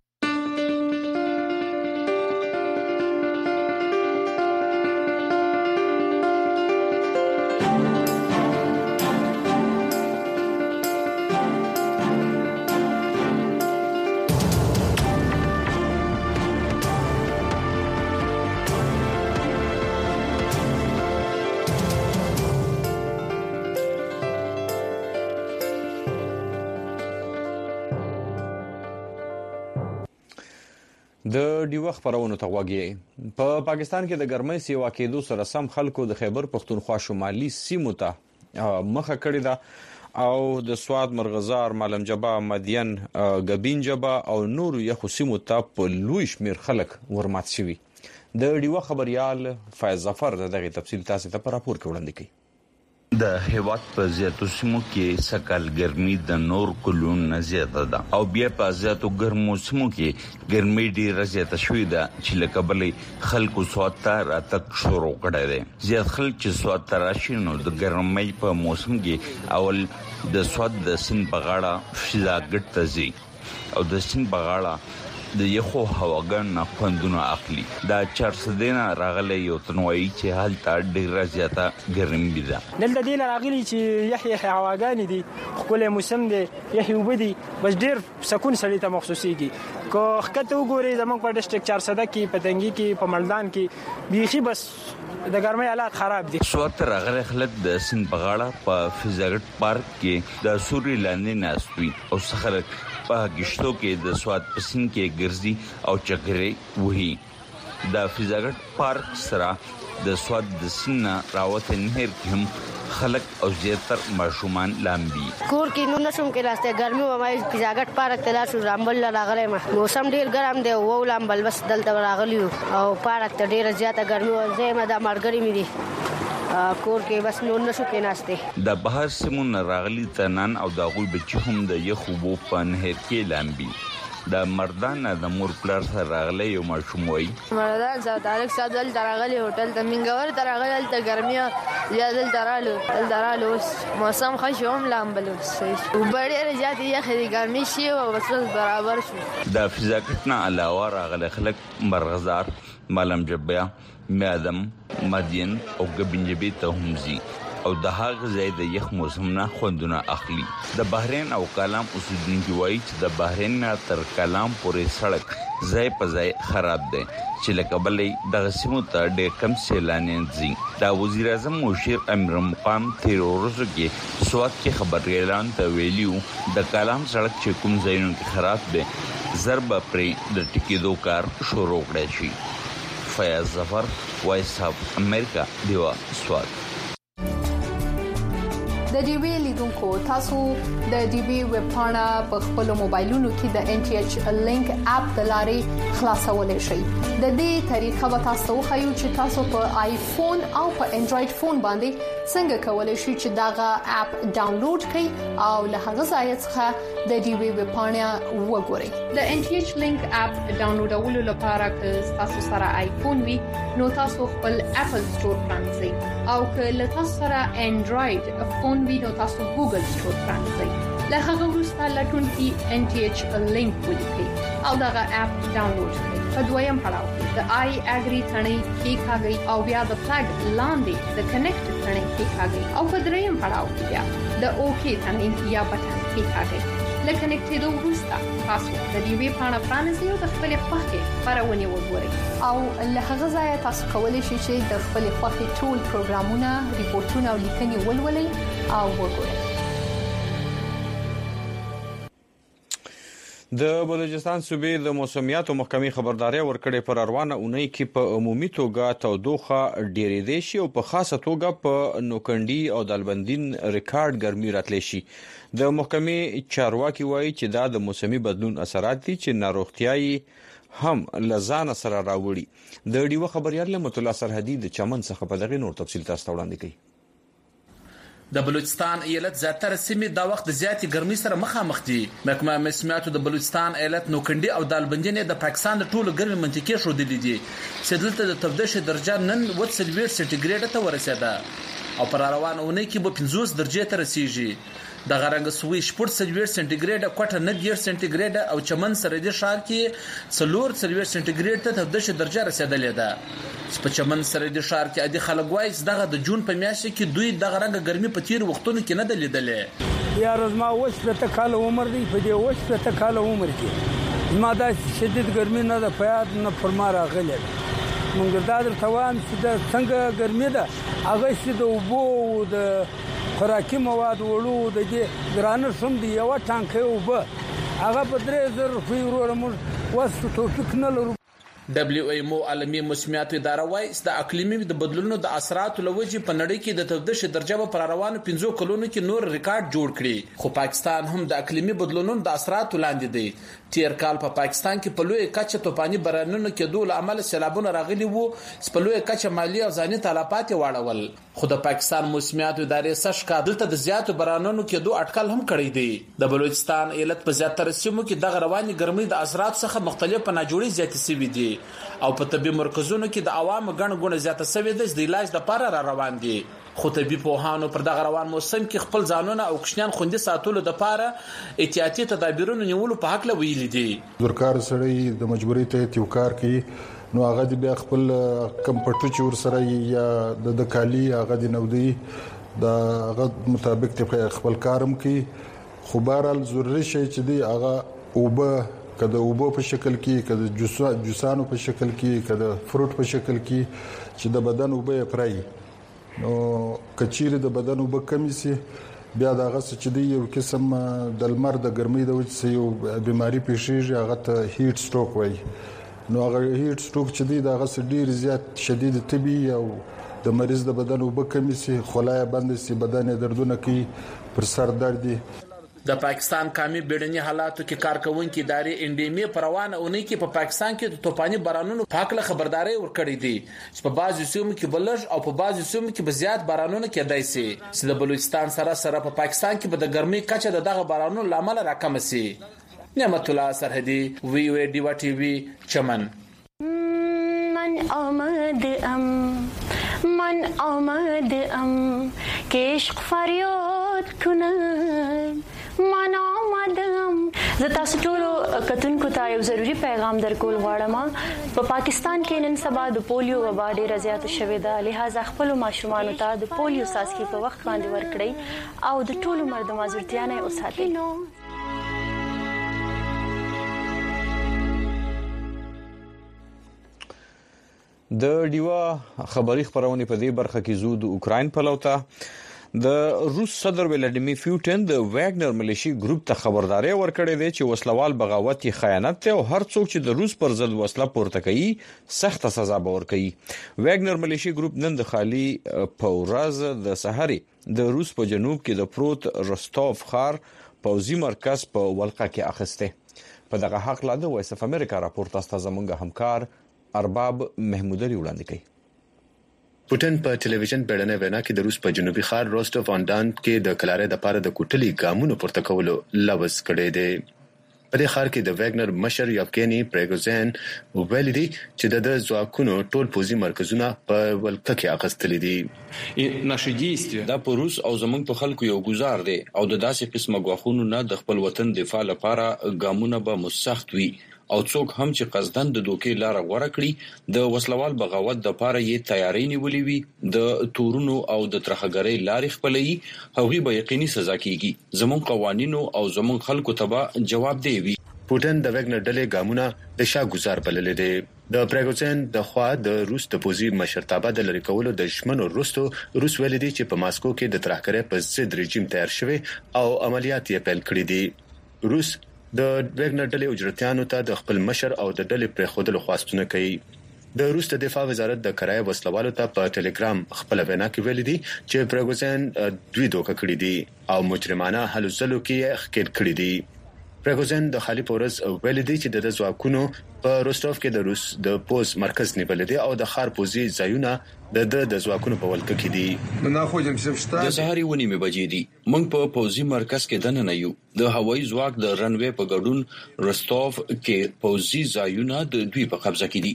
د ډیوه خبرونو ته وګورئ. په پاکستان کې د ګرمۍ سیوا کېدو سره سم خلکو د خیبر پختونخوا شمالي سیمو ته مخه کړې ده او د سواد مرغزار مالم جبا مدین غبین جبا او نور یخو سیمو ته په لوی شمیر خلک ورمات شوي. د ډیوه خبريال فیض ظفر دغه تفصیل تاسو ته په راپور کې وړاندې کوي. د هیواد په زیاتو سیمو کې سکل ګرمي د نور کلون نه زیاته ده او بیا په زیاتو ګرمو سیمو کې ګرمي ډیره زیاته شوې ده چې لکه بلې خلکو سواد ته راتګ شروع کړی دی. زیات خلک چې سواد ته راشي نو د ګرمۍ په موسم کې اول د سواد د سین په غاړه فضا ګټ ته ځي او د سین په غاړه د یخو هواګان خوندونه اخلي. دا چارسدینه راغلی یو تنوعي چې حالت ډیره زیاته ګرمي ده. دلته دی راغلی چې یحیی هواګان دي خپل موسم دی یحیی وبدي بس ډیر سکون سړی ته مخصوصيږي. کو خکته وګوري زمونږ په ډیسټریکټ چارسده کې پتنګي کې په ملدان کې بیخي بس د ګرمۍ حالات خراب دي. سوات راغره خلک د سند بغاړه په فزاګټ پارک کې د سوري لاندې ناستوي او خلک په گشتو کې د سوات پسین کې ګرځي او چکرې وهي. د فزاګټ پارک سره د سواد د سینا راوته نهر کې هم خلک او زیاتر ماشومان لامبي. کور کې نو نشم کې راسته ګرمي و ما فزاګټ پارک ته لاسو رامبل راغلی ما موسم ډیر ګرم دی و لامبل بس دلته راغلی او پارک ته ډیر زیاته ګرمي و زه ما د مرګري مې دي کور کې بس نو نشو کې ناشته. د بهر سیمون راغلي تنان او د غوي بچي هم د یخوبو په نهر کې لامبي. د مردان د مور پلار سره راغلی یو ماشوم وای مردان زه دالک سادل ترغلی هوټل ته منګور ترغلی ته ګرمي یا دل درالو دل درالو موسم خشوم لامبلوس او بډې رجاتي یخ دي ګرمي شي او بس برابر شو. د فزاکت نه علاوه راغلی خلک مرغزار مالم جبیا میادم مدین او ګبنجبي ته همزي او د هغه ځای د یخ موسم نه خوندونه اخلي. د بحرین او کلام اوسیدونکو وایي چې د بحرین نه تر کلام پورې سړک ځای په ځای خراب دی چې لکه بلې د غسیمو ته ډېر کم سیلانیان ځي. د وزیر اعظم مشیر امیر مقام تیر ورځو کې سوات کې خبري اعلان ته ویلیو د کلام سړک چې کوم ځایونو کې خراب دی ضرب پرې د ټیکېدو کار شروع کړی شي. فیاض ظفر وایس اف امریکا دیوا سوات. د ډي وی لیدونکو تاسو د ډي وی ویب پاڼه په خپل موبایلونو کې د ان ټي ایچ لینک اپ د لارې خلاصولای شئ. د دې طریقه به تاسو خو چې تاسو په آیفون او په انډراید فون باندې څنګه کولای شئ چې داغه اپ ډاونلوډ کړئ او له هغه ځای څخه د ډي وی ویب پاڼه وګورئ. د ان ټي ایچ لینک اپ ډاونلوډولو لپاره که تاسو سره آیفون وي نو تاسو خپل اپل سٹور پرانځئ او که له تاسو سره انډراید فون وي نو تاسو ګوګل سٹور پرانځئ. له هغه وروسته لټون کې ان ټي ایچ لینک ولیکئ او دغه اپ ډاونلوډ کړئ. په دویم پړاو کې د آی اګری ثنې کې کاږي او بیا د فلګ لاندې د کنیکټ ثنې کې کاږي او په دریم پړاو کې بیا د اوکی ثنې یا بټن کې کاږي. لکه کنیکټېدو وروسته تاسو د دې وی پاڼه پرانیزئ او د خپل خوښې خبرونه وګورئ او له هغه ځای تاسو کولی شئ چې د خپل خوښې ټول پروګرامونه ریپورتونه او لیکنې ولولئ او وګورئ. د بلوچستان صوبې د موسمیاتو محکمې خبرداري ورکړې پر روانه اونۍ کې په عمومي توګه تودوخه ډېرېدای شي او په خاصه توګه په نوکندي او دالبندین ریکارډ ګرمي راتلی شي. د محکمې چارواکي وایي چې دا د موسمي بدلون اثرات دي چې ناروغتیاي هم لزان سره راوړي. د ډیو خبريال مت الله سرحدي د چمن څخه په دغه نور تفصیل تاسو وړاندې کوي. د بلوچستان ایالت زیاتره سیمې د وخت زیاتې ګرمۍ سره مخامخ دي. محکمه موسمیاتو د بلوچستان ایالت نوکندي او دالبندین د پاکستان د ټولو ګرمۍ منطقې شو دي دي چې دلته د تودوخې درجه نن وڅلوېښت سانتي ته ورسېده او پر روان اونۍ کې به پنځوس درجې ته رسیږي. د غرنګ سوي شپږ څلوېښت سانتي ګریډ کوټه نه ډیر سانتي ګریډ او چمن سره د ښار کې څلور څلوېښت سانتي ګریډ ته تودوخه درجه رسیدلې ده. په چمن سره د ښار کې ادي خلک وایي دغه د جون په میاشت کې دوی د غرنګ ګرمي په تیر وختونو کې نه دلیدلې. یا رزما وښه ته کال عمر دی په دې وښه ته کال عمر کې ما دا شدید ګرمي نه ده پیاد نه فرما راغله. مونږ دا درتوان چې د څنګه ګرمي ده هغه چې د وبو د خوراکي مواد وړو د دې ګرانه سم دی یو ټانکې وبه هغه په درې زره روپۍ ورمو واسطه توفیق نه لرو. دبليو ام او عالمي موسمیاتو اداره وايي د اقلیمي د بدلونونو د اثراتو لوجې په نړۍ کې د تودوخې درجه په روانو پنځو کلونو کې نور ریکارډ جوړ کړي. خو پاکستان هم د اقلیمي بدلونونو د اثراتو لاندې دی. تیر کال په پا پاکستان کې په لوی کچه توپاني بارانونو کې دوه عمل سیلابونه راغلي وو چې په لوی کچه مالی او ځاني تلفات واړول. خو د پاکستان موسمیاتو ادارې سشکا دلته د زیاتو بارانونو کې دوه اټکل هم کړی دی. د بلوچستان ایالت په زیاتره سیمو کې د غرواني ګرمۍ د اثرات څخه مختلف پناجوړي زیاتې سوي دي او په طبي مرکزونو کې د عوامو غن غونه زیاته سوي دي د علاج لپاره را روان دي. خو طبي پوهانو پر دغه روان موسم کې خپل ځانونه او کشنیان خوندي ساتلو لپاره احتیاطي تدابیرونه نیولو په حق لوي دي. درکار سړی د مجبوري ته تیوکار کوي نو هغه د بیا خپل کمپټر چور سره یا د کالی هغه د نودي د هغه مطابق ته خپل کارم کوي. خو بهرال ضروري شي چې دی هغه اوبه کده اوبو په شکل کې کده جوسا جوسانو په شکل کې کده فروټ په شکل کې چې د بدن اوبه پرای نو کچیر د بدن اوبه کمی سي بیا دا غس چې دی یو قسم د لمر د ګرمۍ د وجې سه یو بیماری پیښیږي هغه ته هیټ سټروک وایي نو هغه هیټ سټروک چې دی دا غس ډیر زیات شدید طبي او د مریض د بدن وب کمی سي خلای بند سي بدن دردونه کوي پر سر درد دي د پاکستان قومي بیړني حالاتو کې کارکونکو ادارې انډیمي پروانه اونۍ کې په پاکستان کې د توپاني بارانونو پاکله خبرداري ورکړې دي چې په بعضو سیمو کې بلج او په بعضو سیمو کې به زیات بارانونه کېدای شي چې د بلوچستان سره سره په پاکستان کې به د ګرمۍ کچه د دغه بارانونو لامل راکم شي. نعمت الله سرحدي وی وی ډیوا ټي وی چمن. من آمد ام من آمد ام که عشق فریاد کنن من آمدم. زه تاسو ټول کتونکو ته یو ضروری پیغام درکول غواړم. په پاکستان کې نن سبا د پولیو وبا ډیره زیاته شوې ده، لہذا خپل ماشومان ته د پولیو څاڅکي په وخت باندې ورکړئ او د ټولو مرد معذورتیا نه اوساتئ. د ډیوا خبري خبرونه په دې برخه کې زو د اوکرين په لوته د روس صدر ولادیمیر پوتین د واګنر ملیشي ګروپ ته خبرداري ورکړې ده چې وسلوال بغاوت خیانت ته او هر څوک چې د روس پر ضد وسله پورته کوي سخت سزا به ورکړي. واګنر ملیشي ګروپ نن د خالي پورز د سحري د روس په جنوب کې د پروت رستوف خار پوزي مرکز په ولقه کې اخسته. په دغه حق لا د وایس اف امریکا راپورټ تاسو زمونږ همکار ارباب محمود علي وړاندې کوي. پوتین په ټلویزیون بیړنۍ وینا کې د روس په جنوبي ښار روستوف آن دان کې د کلارې د پاره د کوټلي ګامونو پورته کولو لوز کړی دی. په دې ښار کې د واګنر مشر یوکینی پریګوزین ویلي دی چې د ځواکونو ټول پوزي مرکزونه په ولکه کې اخستلې دي. دا په روس او زمونږ په خلکو یو گزار دی او د داسې قسمه غواخونو نه د خپل وطن دفاع لپاره ګامونه به مسخت وي او څوک هم چې قصدن د دوکې لار غوړه کړی د وسلوال بغاوت د پاره یې تیاری نیولې وي د تورونو او د ترخګرۍ لارې خپلې هغوی به یقیني سزا کیږي. زمون قوانینو او زمون خلکو ته جواب دی وي. پوتین د واګنر ډلې ګامونه د شاه گزار بللې دي. د پریګوزین د خوا د روس د پوزي مشرتابه د لری کولو د شمنو روسو روس ویل دي چې په ماسکو کې د ترهګرۍ په ضد رژیم تیار شوی او عملیات یې پیل کړی دي. روس د واګنر ډلې اجرتیانو ته د خپل مشر او د ډلې پر خودلو خواستونه کوي. د روس د دفاع وزارت د کرای وسلوالو ته په ټلګرام خپل وینا کې ویل دي چې پریګوزین دوی دوکه کړی دي او مجرمانه هلو ځلو کې ښکېل کړی دي. پریګوزین د خالي پورز ویل دي چې د ځواکونو په روستوف کې د روس د پوز مرکز نیول دي او د خار پوزي ځایونه د د ځواکونو په ولکه کې دي. د سهاري ونیمه بجې دي. موږ په پوزي مرکز کې دننه یو. د هوایي ځواک د رنوي په ګډون روستوف کې پوزي ځایونه د دوی په قبضه کې دي.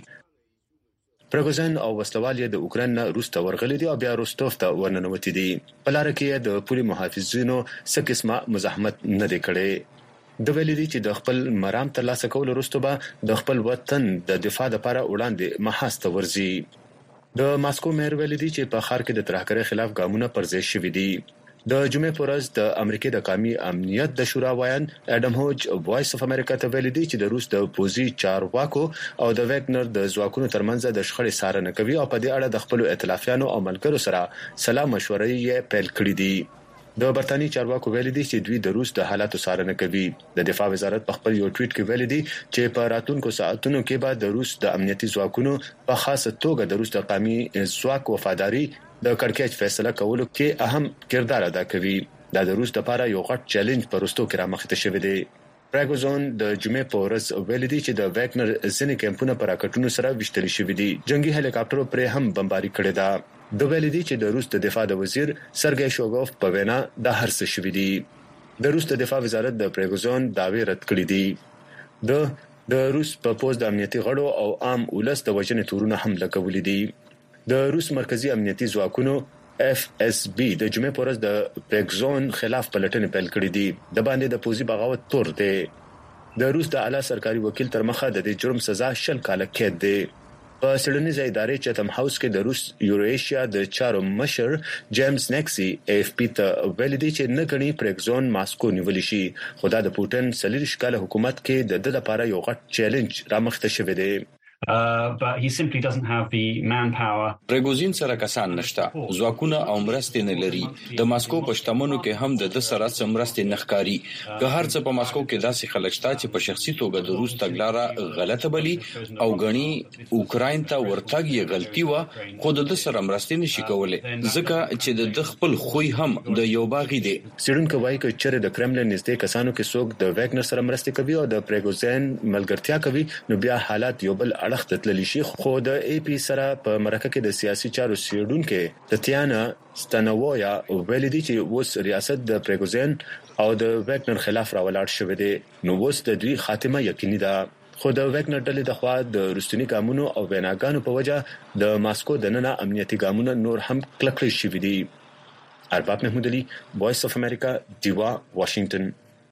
پریګوزین او وسلوال د اوکرين نه روس ته ورغلي دي او بیا روستوف ته ورننوتي دي. په لار کې د پولي محافظینو څخه قسمه مزاحمت نه دی کړی. د ویلي دي چې د خپل مرام ترلاسه کول وروسته به د خپل وطن د دفاع لپاره وړاندې محاذ ته ورځي. د ماسکو مېر ویلي دي چې په ښار کې د ترهګرۍ خلاف ګامونه پرځای شوي دي. د جمعې پر ورځ د امریکای د قومي امنیت د شورا وایان اډم هوج وایس اف امریکا ته ویلي دي چې د روس د پوزي چارواکو او د واګنر د ځواکونو ترمنځ د شخړې څارنه کوي او په دې اړه د خپل ائتلافیانو او ملګرو سره سلا مشورې یې پیل کړې دي. د برتانی چارواکو ویلي دي چې دوی د روس د حالاتو څارنه کوي. د دفاع وزارت په خپل یو ټویټ کې ویلي دي چې په راتلونکو ساعتونو کې به د روس د امنیتي ځواکونو په خاصه توګه د روس د قومي ځواک وفاداری د کړکېچ فیصله کولو کې اهم کردار ادا کوي. دا د روس لپاره یو غټ چیلنج پر وروستو کې رامخته شوی دی. پریګوزین د جمعې په ورځ ویلي دي چې د واګنر ځینې کمپونه پر راکټونو سره وشتل شوی دي. جنگي هلیکاپټرو پر هم بمباري کړې ده. د ویلي دي چې د روس د دفاع د وزیر سرګی شوګوف په وینا د هر څه شوی دي. د روس د دفاع وزارت د پریګوزین داوی رد کړی دي. د د روس په پوز د امنیتي غړو او عام ولس د وجنې تورونه حمله کولې دي. د روس مرکزی امنیتي ځواکونو اف اس بي د جمعې پر ورځ د پریګوزین خلاف پلټنې پیل کړې دي. د باندې د پوزي بغاوت تور دی. د روس د اعلی سرکاري وکیل تر مخه د دې جرم سزا شل کاله قید دی. په سړنیزه ادارې چتم هاوس کې د روس یوریشیا د چارو مشر جیمز نیکسي اف پی ته ویلي دی چې نه غني پرګزون ماسکو نیول شي خو دا د پوتن سلیریش کاله حکومت کې د د لپاره یو غټ چیلنج رامخته شوی دی. Uh, but he simply doesn't have the manpower. پرګوزین سره کسان نشته ځواکونه او مرستې نه لري د ماسکو پښتمنو کې هم د د سره سمرستې نخکاری که هر څه په ماسکو کې داسې خلک شته چې په شخصي توګه د روس تګلاره غلطه بلی او غني اوکراین ته ورتګ یې غلطي و خو د سره مرستې نشي کولای ځکه چې د خپل خوې هم د یو باغی دی. سړونکو وایي چې چیرې د کرملین نږدې کسانو کې څوک د ویګنر سره مرستې کوي او د پرګوزین ملګرتیا کوي نو بیا حالات یو بل اړخ تللی شي. خو د ای پی سره په مرکه کې د سیاسي چارو سیډونکو تتیانا ستانویا ویل دي چې اوس ریاست د پرګوزین او د ویګنر خلاف راولاړ شوی دی نو اوس د دوی خاتمه یقیني ده. خو د ویګنر ډلې د خوا د رستنی ګامونو او ویناګانو په وجه د ماسکو د نن امنیتي ګامونو نور هم کلکړی شوی دي. ارباب محمود علي وایس اف امریکا دیوا واشنگټن.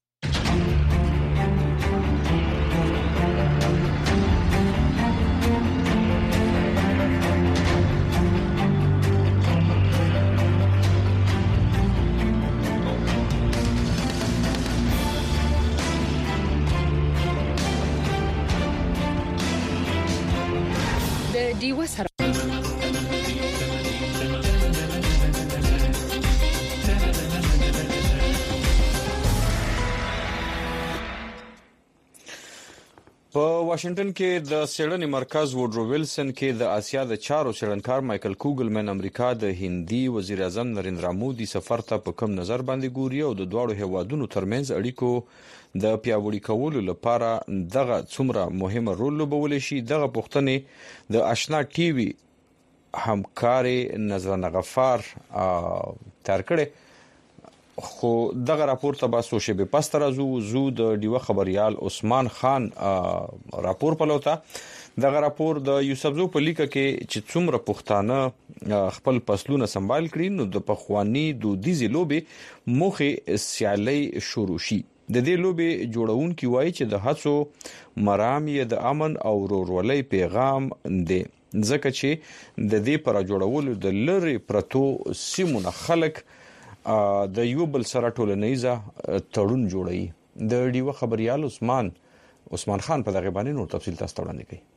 دیوه سره په واشنگټن کې د سیډنی مرکز وډرو ویلسن کې د آسیا د چارو سیډنکار مایکل کوګلمن امریکا د هندي وزیر اعظم نریندرا مودي سفر ته په کوم نظر باندې ګوري او د دواړو هیوادونو ترمنځ اړیکو د پیاوړي کولو لپاره دغه څومره مهمه رول لوبول شي. دغه پوښتنې د آشنا ټي وي همکاري نظرانه غفار تر کړه خو دغه راپور ته باسو شبه پاستر زو زو د دیوه خبريال عثمان خان راپور پلوتا. دغه راپور د یوسفزو په لیکه کې چې څومره پښتانه خپل فصلونه سمبال کړي نو د پخوانی دودیزي لوبي مخه سیالي شروع شي. د دې لوبي جوړونکي وایي چې د هڅو مرام یې د امن او ورورولۍ پیغام دی ځکه چې د دې پر جوړولو د لری پرتو سیمونه خلک د یو بل سره ټولنیزه تړون جوړي. د ډیوه خبريال عثمان عثمان خان په دغه باندې نور تفصیل تاسو ته وړاندې کوي.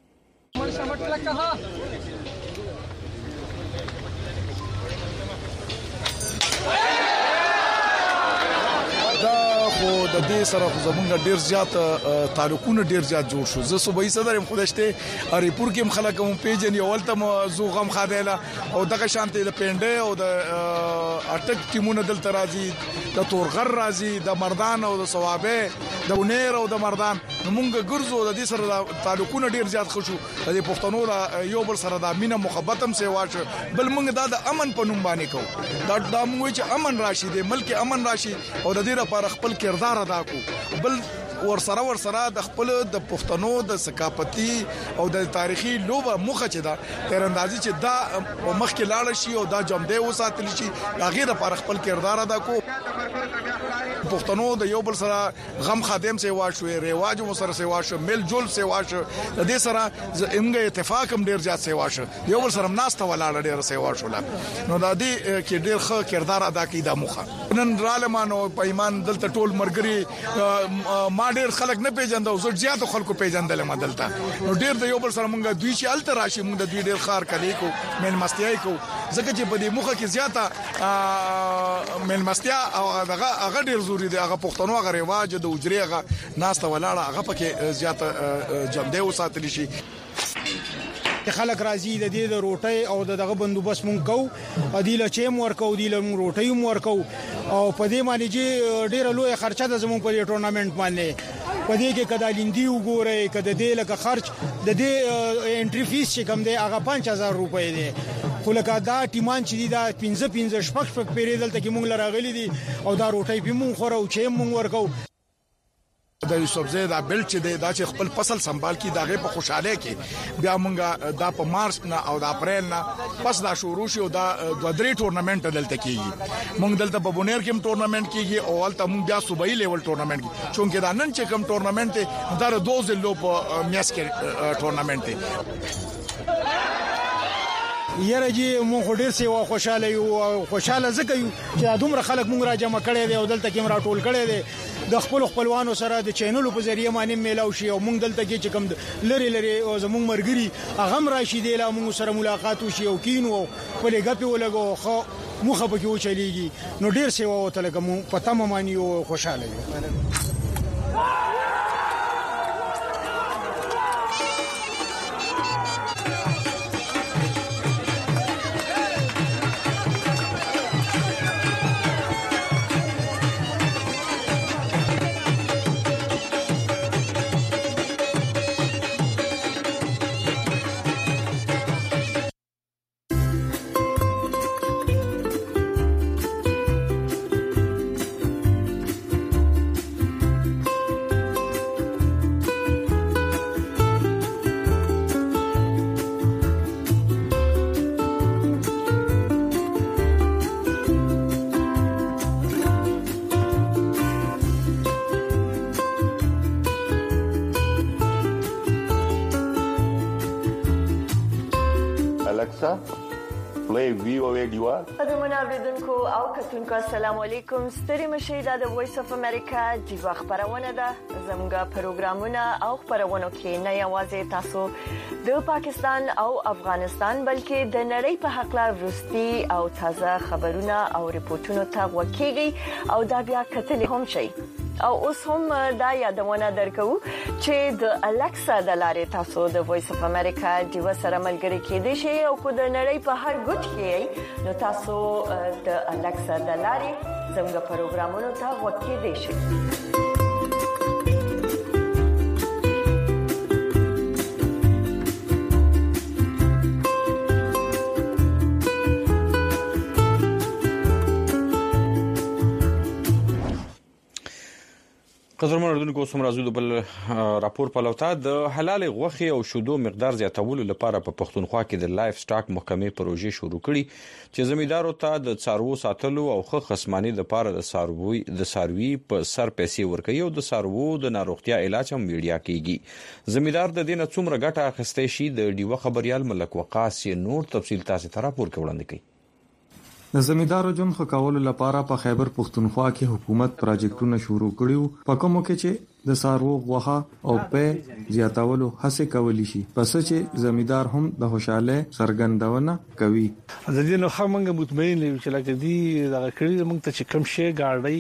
خو د دې سره خو زمونږ ډیر زیات تعلقونه ډیر زیات جوړ شو. زه صوبایي صدر هم خودشته اریپور کې هم خلک هم پیجن یو ولته زو غم خادله او دغه شانته د پنده او د اټک ټیمونه دلته راځي د تورغر راځي د مردان او د ثوابه د ونیر او د مردان موږ ګرځو د دې سره تعلقونه ډیر زیات خوشو. د پښتنو یو بل سره د امینه محبتم سي واشه بل موږ د امن په نوم باندې کوو دا د موږ چې امن راشي د ملک امن راشي او د دې لپاره خپل کردار ادا کو بل ورسره ورسره د خپل د پښتنو د ثقافتي او د تاریخي لوبه مخه چې دا تیراندازي چې دا مخ کې لاړ شي او دا جمدې وساتل شي دا غیر پر خپل کردار ادا کو. پښتنو د یو بل سره غم خادم سي واښوي ریواج مو سره سي واښو مل جول سي واښو د دې سره زموږ اتفاق هم ډیر زیات سي واښو یو بل سره ناسته ولاړ ډیر سي واښو نو د دې کې ډیر ښه کردار ادا کوي د مخه نن رالمانو په ایمان دلته ټول مرګري ما ډیر خلک نه پیژاند او زړه زیات خلکو پیژندل ما دلته نو ډیر د یو بل سره مونږ دوی چې الته راشي مونږ د دوی ډیر خار کړي کو مل مستیای کو ځکه چې په دې مخه کې زیاته مل مستیا او هغه هغه ډیر زوري دی هغه پښتنو هغه رواج د اجري هغه ناسته ولاړه هغه پکې زیاته جمدې وساتل شي. خلک راځي د دې د روټي او دغه بندوبست مونږ کو ادیله چې مور کو دیله روټي مور کو او په دې باندې چې ډیره لوی خرچه د زمون په ټورنمنت باندې په دې کې کدا لیندي وګورئ کدا دې لکه خرچ د دې انټری فیس چې کوم دی هغه پنځه هزار روپۍ دی خو لکه دا ټیمان چې دی دا پنځه پنځه شپږ شپږ پیری دلته کې مونږ لراغلي دي او دا روټي په مونږ خورو چې مونږ ورکو. د یوسف زید بل چې دا چې خپل فصل سنبال کی داغه په خوشاله کې بیا مونږه دا په مارچ نه او د اپریل نه پس دا شروع شي او دا د درې ټورنمنت دلته کیږي مونږ دلته په بونیر کې ټورنمنت کیږي او ولته مونږ بیا صوبایي لیول ټورنمنت کیږي چونکه دا نن چې کوم ټورنمنت دا د دوه ځلو په میاس کې ټورنمنت دی. یره جی مونږ ډیر سیوا خوشاله یو خوشاله زکه یو چې دومره خلک مونږ را جمع کړي دي او دلته کې مرا ټول کړي دي د خپل خپلوانو سره د چینلو په ذریعہ باندې میلاو شي او مونږ دلته کې چې کوم لری لری او زمونږ مرګري هغه راشي دی لا مونږ سره ملاقات وشي او کینو په لګپی ولګو خو مخه پکې و چلیږي نو ډیر سیوا او تلګه مو پته مانی او خوشاله یو play Viva Radio. قدرمن اوریدونکو او کتونکو السلام علیکم. ستړي مشي د وایس اف امریکا د خبرونه ده زموږه پروګرامونه او خبرونه کې نه یوازې تاسو د پاکستان او افغانستان بلکې د نړۍ په حق لا ورستي او تازه خبرونه او ریپورتونه تا وکیږي او دا بیا کتل هم شي او اوس هم دا یادونه درکو چې د الکسا د لارې تاسو د وایس اف امریکا د وسره ملګری کېدئ شئ او کو د نړۍ په هر ګوټ کې نو تاسو د الکسا د لارې زموږ پروګرامونو ته وکیدئ شئ. قدرمن اوریدونکو سم راځو د بل راپور په لوتا د حلال غوښې او شودو مقدار زیاتولو لپاره په پښتونخوا کې د لایف سټاک محکمې پروژې شروع کړي چې زمیدارو ته د څاروو ساتلو او ښه خصماني لپاره د څاروي د څاروي په سر پیسې ورکوي او د څاروو د ناروغتیا علاج هم ویډیا کیږي. زمیدار د دې نه څومره ګټه اخیستې شي د ډیوه خبريال ملک وقاص نور تفصیل تاسو ته راپور کې وړاندې کوي. د زمیدارو جون خو کولو لپاره په خیبر پښتونخوا کې حکومت پروجیکټونه شروع کړیو په کومو کې چې د سارو غوخه او په زیاتولو هڅه کولی شي پس چې زمیدار هم د خوشاله سرګندونه کوي. د دې نو خمنګ مطمئن یو چې لکه دی دا کړی موږ ته چې کم شي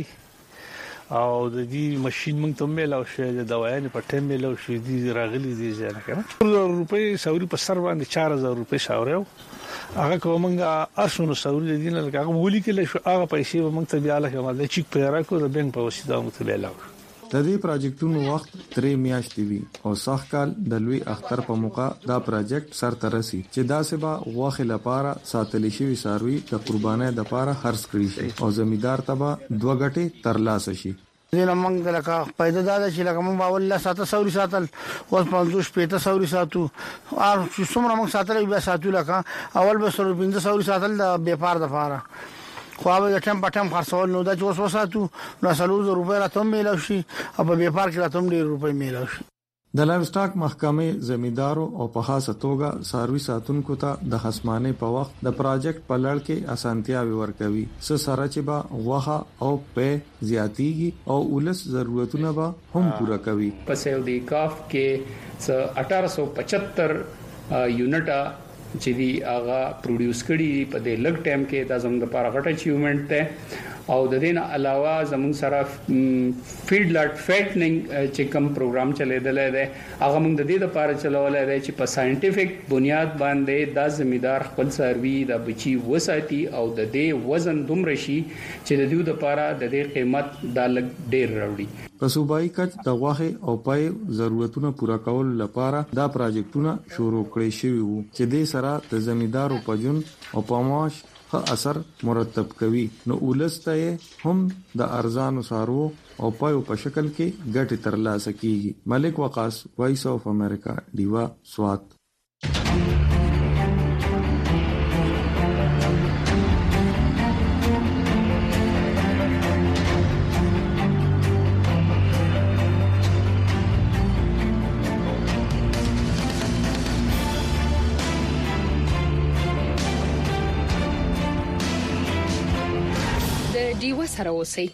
گاډي او د دې ماشين موږ ته مل او شي د دوايانې په ټیم مل او شي دي راغلي دي ځنه کنه روپې سوري په سر باندې چار هزار روپې شاورو هغه کومنګ ارشونو سوري دي نه لکه ولي کې له هغه پیسې موږ ته بیا لکه مله چیک پیرا کو د بانک په وسیله موږ ته بیا د دې پروجیکټونو وخت درې میاشتې وي او سخت کال د لوی اختر په موقع دا پروجیکټ سر ترسي چې دا سبا غوخه لپاره ساتل شي ساروي د قربانۍ د لپاره خرڅ کړي شي او زمیدار تبا دوه غټي ترلاسه شي. زه موږ د لکه پیدا دا چې لکه موږ باول الله ساته سوري ساتل او پنځوس پېته سوري ساتو او څومره موږ ساتل بیا ساتو لکه اول به سوري پنځه سوري ساتل د بیپار د لپاره خو به ټیم په ټیم خرڅول نو د چوس وساتو نو سلوز روپے راتم میلاو شي او په بیپار کې راتم ډیر روپے میلاو شي. د لایف سټاک محکمې زمیدارو او په خاصه توګه ساروي ساتونکو ته د خصمانه په وخت د پروجیکټ په لړ کې اسانتیاوي ورکوي س سره چې با غوخه او په زیاتیږي او ولس ضرورتونه به هم پوره کوي. په سیو دی کاف کې اٹھارہ سو پچہتر یونټه چې دی هغه پروډوس کړي په دې لګ ټایم کې دا زموږ لپاره غټه اچیومنت ده او د دې نه علاوه زموږ سره فیلډ لاټ فیټنینګ چې کوم پروګرام چلیدل دی هغه موږ د دې لپاره چلولای دی چې په ساينټیفیک بنیاد باندې د زمیدار خپل سروي د بچي وساتي او د دې وزن دومره شي چې د دې لپاره د دې قیمت د لګ ډیر راوړي. په صوبایي کچ د غوښه او پای ضرورتونو پوره کول لپاره دا پروجیکټونه شروع کړي شوی وو چې د سره د زمیدارو په جون او په معاش ښه اثر مرتب کوي نو ولسته هم د ارزانو سارو او پایو په شکل کې ګټه ترلاسه کیږي. ملک وقاص وایس اف امریکا دیوا سوات. د ډیو سره اوسئ.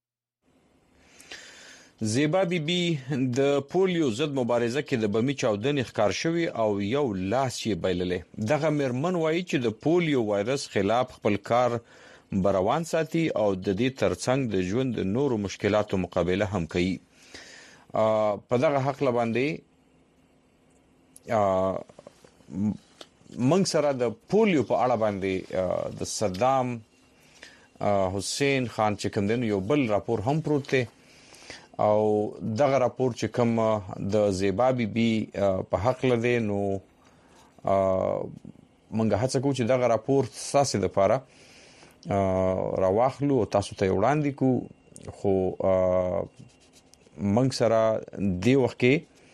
زیبا بی بی د پولیو ضد مبارزه کې د بمی چاودنې ښکار شوی او یو لاس یې بایللې. دغه مرمن وایي چې د پولیو وایرس خلاف خپل کار بروان ساتي او د دې ترڅنګ د ژوند د نورو مشکلاتو مقابله هم کوي. په دغه حق لباندې منګ سره د پولیو په اړه باندې د صدام حسین خان چې کوم دین یو بل راپور هم پروت دی او دغه راپور چې کوم د زیبا بی بی په حق لده نو منګه هڅه کوو چې دغه راپور تاسو د لپاره راواخلو او تاسو ته وړاندې کو. خو منګ سره دی وخت کې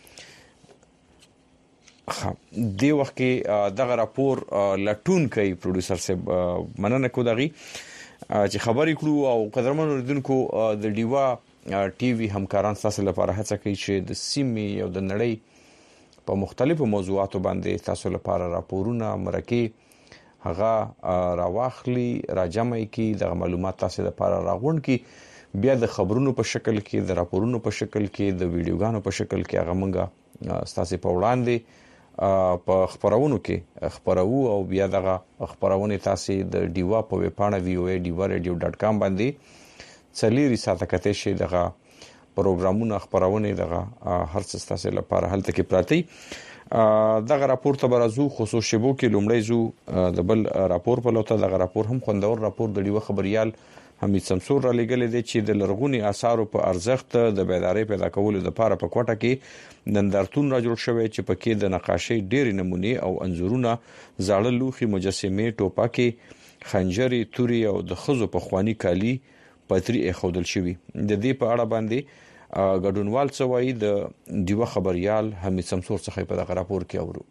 دی وخت کې دغه راپور لټون کوي پروډوسر صاحب مننه کو دغه چې خبرې کړو او قدرمن اوریدونکو د ډیوا ټي وي همکاران تاسو لپاره هڅه کوي چې د سیمې او د نړۍ په مختلفو موضوعاتو باندې تاسو لپاره راپورونه مرکه هغه راواخلي راجمع کی د معلومات تاسو لپاره راغون کی بیا د خبرونو په شکل کې د راپورونو په شکل کې د ویډیوګانو په شکل کې هغه مونږه تاسو په وړاندې په خبرونو کې خبرو او بیا دغه خبرونه تاسو د ډیوا په ویبپاڼه وی او ای ډیوا ریډیو ډاټ کام باندې څلېری ساته کته شي دغه پروګرامونه خبرونه دغه هر څه تاسو لپاره هلته کې پراتی. دغه راپور ته برازو خصوصي شبو کې لومړی زو د بل راپور په لوته دغه راپور هم خوندور راپور د ډیو خبريال حمید سمسور را لګل دي چې د لرغونی آثارو په ارزښت د بیداری پیدا کولو لپاره په کوټه کې نندارتون را جوړ شوی چې پکې د نقاشۍ ډېری نمونه او انځورونه زاړه لوخي مجسمه ټوپکې خنجري توري او د خزو په خواني کالی پاتري اخودل شوی. د دې په اړه باندې ګډونوال څوای د دیو خبريال حمید سمسور څخه په دغه راپور کې اورو.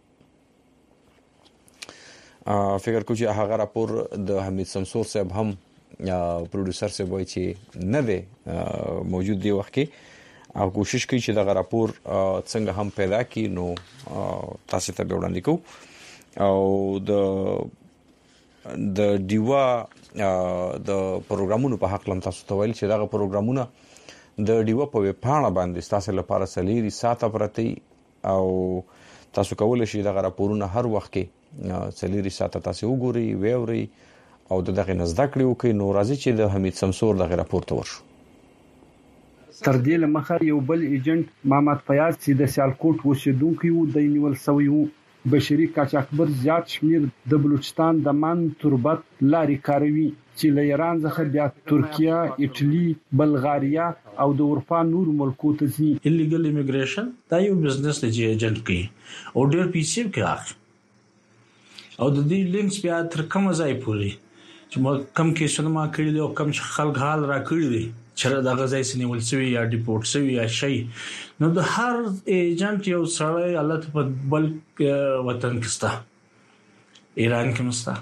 فکر کوم چې هغه راپور د حمید سمسور صاحب هم پروډوسر صاحب وایي چې نه دی موجود دی وخت کې او کوشش کوي چې دغه راپور څنګه هم پیدا کړي نو تاسو ته وړاندې کوو. او د د دیوا د پروګرامونو په حق لم تاسو ته ویل چې دغه پروګرامونه د ډیو په ویبپاڼه باندې تاسو لپاره سلیری ساته پرتی او تاسو کولای شئ دغه راپورونه هر وخت کې سلیری ساته تاسو وګورئ ویوري او دغه نزد کړیو کې نو راځي چې د حمید سمسور دغه راپور ته ورشو. تر دې لمخه یو بل ایجنټ محمد فیاض چې د سیالکوټ اوسیدونکو و د نیول سوی وو. بشري قاچاقبر زیات شمیر د بلوچستان د من تربت لاري کاروي چې له ایران څخه بیا ترکیه، ایټالي، بلغاریا او د اروپا نور ملکو ته ځي. ایلیګل ایمیګریشن دا یو بزنس دی چې ایجنټ کوي او ډېر پیسې کوي او د دې لینکس بیا تر کومه ځای پوري چې ما کم کیسونه ما کړی دي او کم خلک حال را کړی دي چې دا غځای سنیول سوی یا ډیپورټ سوی یا شي نو د هر ایجنټ یو سړی الله په بل وطن کې ستا ایران کې مستا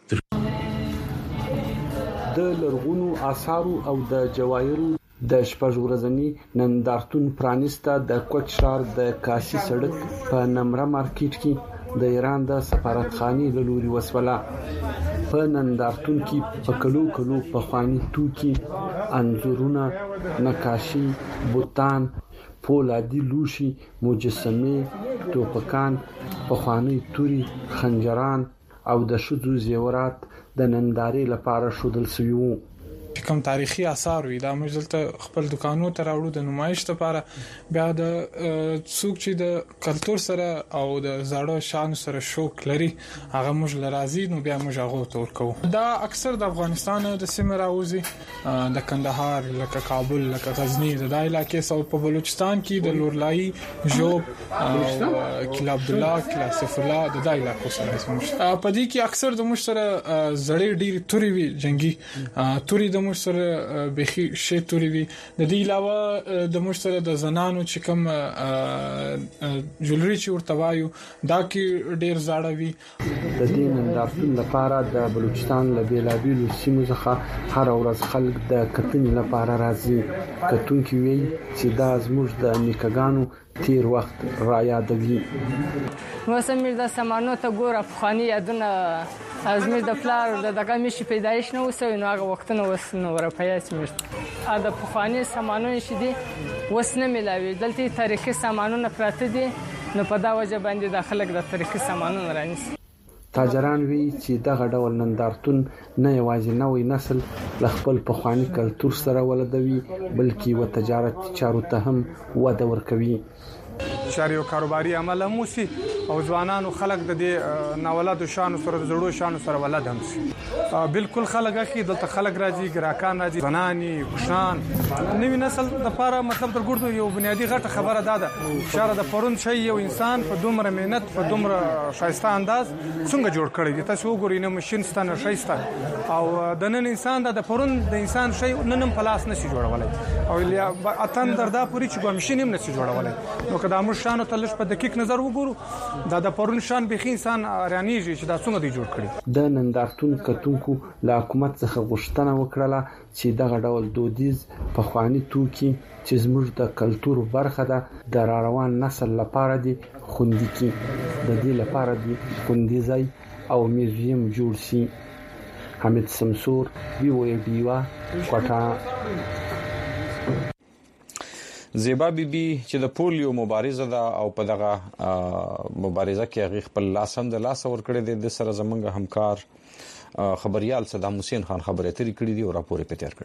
د لرغونو آثارو او د جواهرو د شپږ ورځنی نندارتون پرانیسته د کوټ شهر د کاشي سړک په نمره مارکیټ کې د ایران د سفارتخانه د لوري وسوله. په نندارتون کې په کلو کلو په خواني توکي انځورونه نقاشي بوتان فولادي لوشي مجسمه ټوپکان په خواني توري خنجران او د شذو زیورات د نندارې لپاره شودل سوي وو. کوم تاریخي آثار وي دا موږ دلته خپل دکانو ته راوړو د نمایش لپاره بیا د څوک چې د کلچر سره او د زړه شان سره شوق لري هغه موږ لرازي نو بیا موږ هغه تور کوو. دا اکثر د افغانستان د سیمه راوځي د کندهار لکه کابل لکه غزنی د دای علاقې سو په بلوچستان کې د لورلای جوب او کلا عبد الله کلا سیف الله د دای علاقې سره په دې کې اکثر د مشتره زړې ډېری توري وي جنگي توري د مشتره بخي شی توري وي د دې علاوه د مشتره د زنانو چې کوم جولري چې ورته وایو دا کې ډېر زاړه وي. د دې نندارتون لپاره د بلوچستان له بیلابیلو سیمو څخه هر ورځ خلک د کتنې لپاره راځي. کتونکي وي چې دا زموږ د نیکګانو تیر وخت را یادوي. موسم د سمانو ته ګوره فخانی یادونه ازمه د فلار د دغه مشي پیدایش نه وسوي نو هغه وختونه وس نو ورپیاس مشت ا د پخوانی سامانونه شدي وسنه ملاوي دلته تاریخي سامانونه پراته دي نو په دا وجه باندې د خلک د تاریخي سامانونه رانیسي. تاجران وی چې دغه ډول نندارتون نه یوازې نوې نسل ل خپل پخوانی کلتور سره ولدوي بلکې و تجارت چارو ته هم وده ورکوي. شاري او کاروباري عمل هم وسی او ځوانانو خلک د دې ناولادو شانو سره د زړو شانو سره ولادت هم سي. بالکل خلک اخی دلته خلک راځي ګراکان راځي زناني کوشان نوې نسل د لپاره مطلب د ګورډو یو بنیادی غټه خبره ده شاره د پرون شي یو انسان په دومره مهنت په دومره شایسته انداز څنګه جوړ کړی دی تاسو وګورئ نو ماشين ستانه شایسته او د نن انسان د پرون د انسان شي نن په لاس نشي جوړولای او اتن دردا پوری چې ماشين هم نشي جوړولای نو کدا مو شانو تلش په دقیق نظر وګورو دا د پرون شان به انسان رانیږي چې دا څنګه دی جوړ کړی. د نندارتون کتونکو له حکومت څخه غوښتنه وکړه چې دغه ډول دودیز په خواني توکي چې زموږ د کلتور برخه ده د روان نسل لپاره دي خوندي کی د دې لپاره دي خوندي ځای او میوزیم جوړ شي. حمید سمسور وی او ډیوا کوټا. زیبا بیبي چې د پولیو مبارزه ده او په دغه مبارزه کې هغه خپل لاسم د لاس ور کړی د سره زمونږ همکار خبريال صدام حسین خان خبرې ترې کړې دي او راپور یې تیار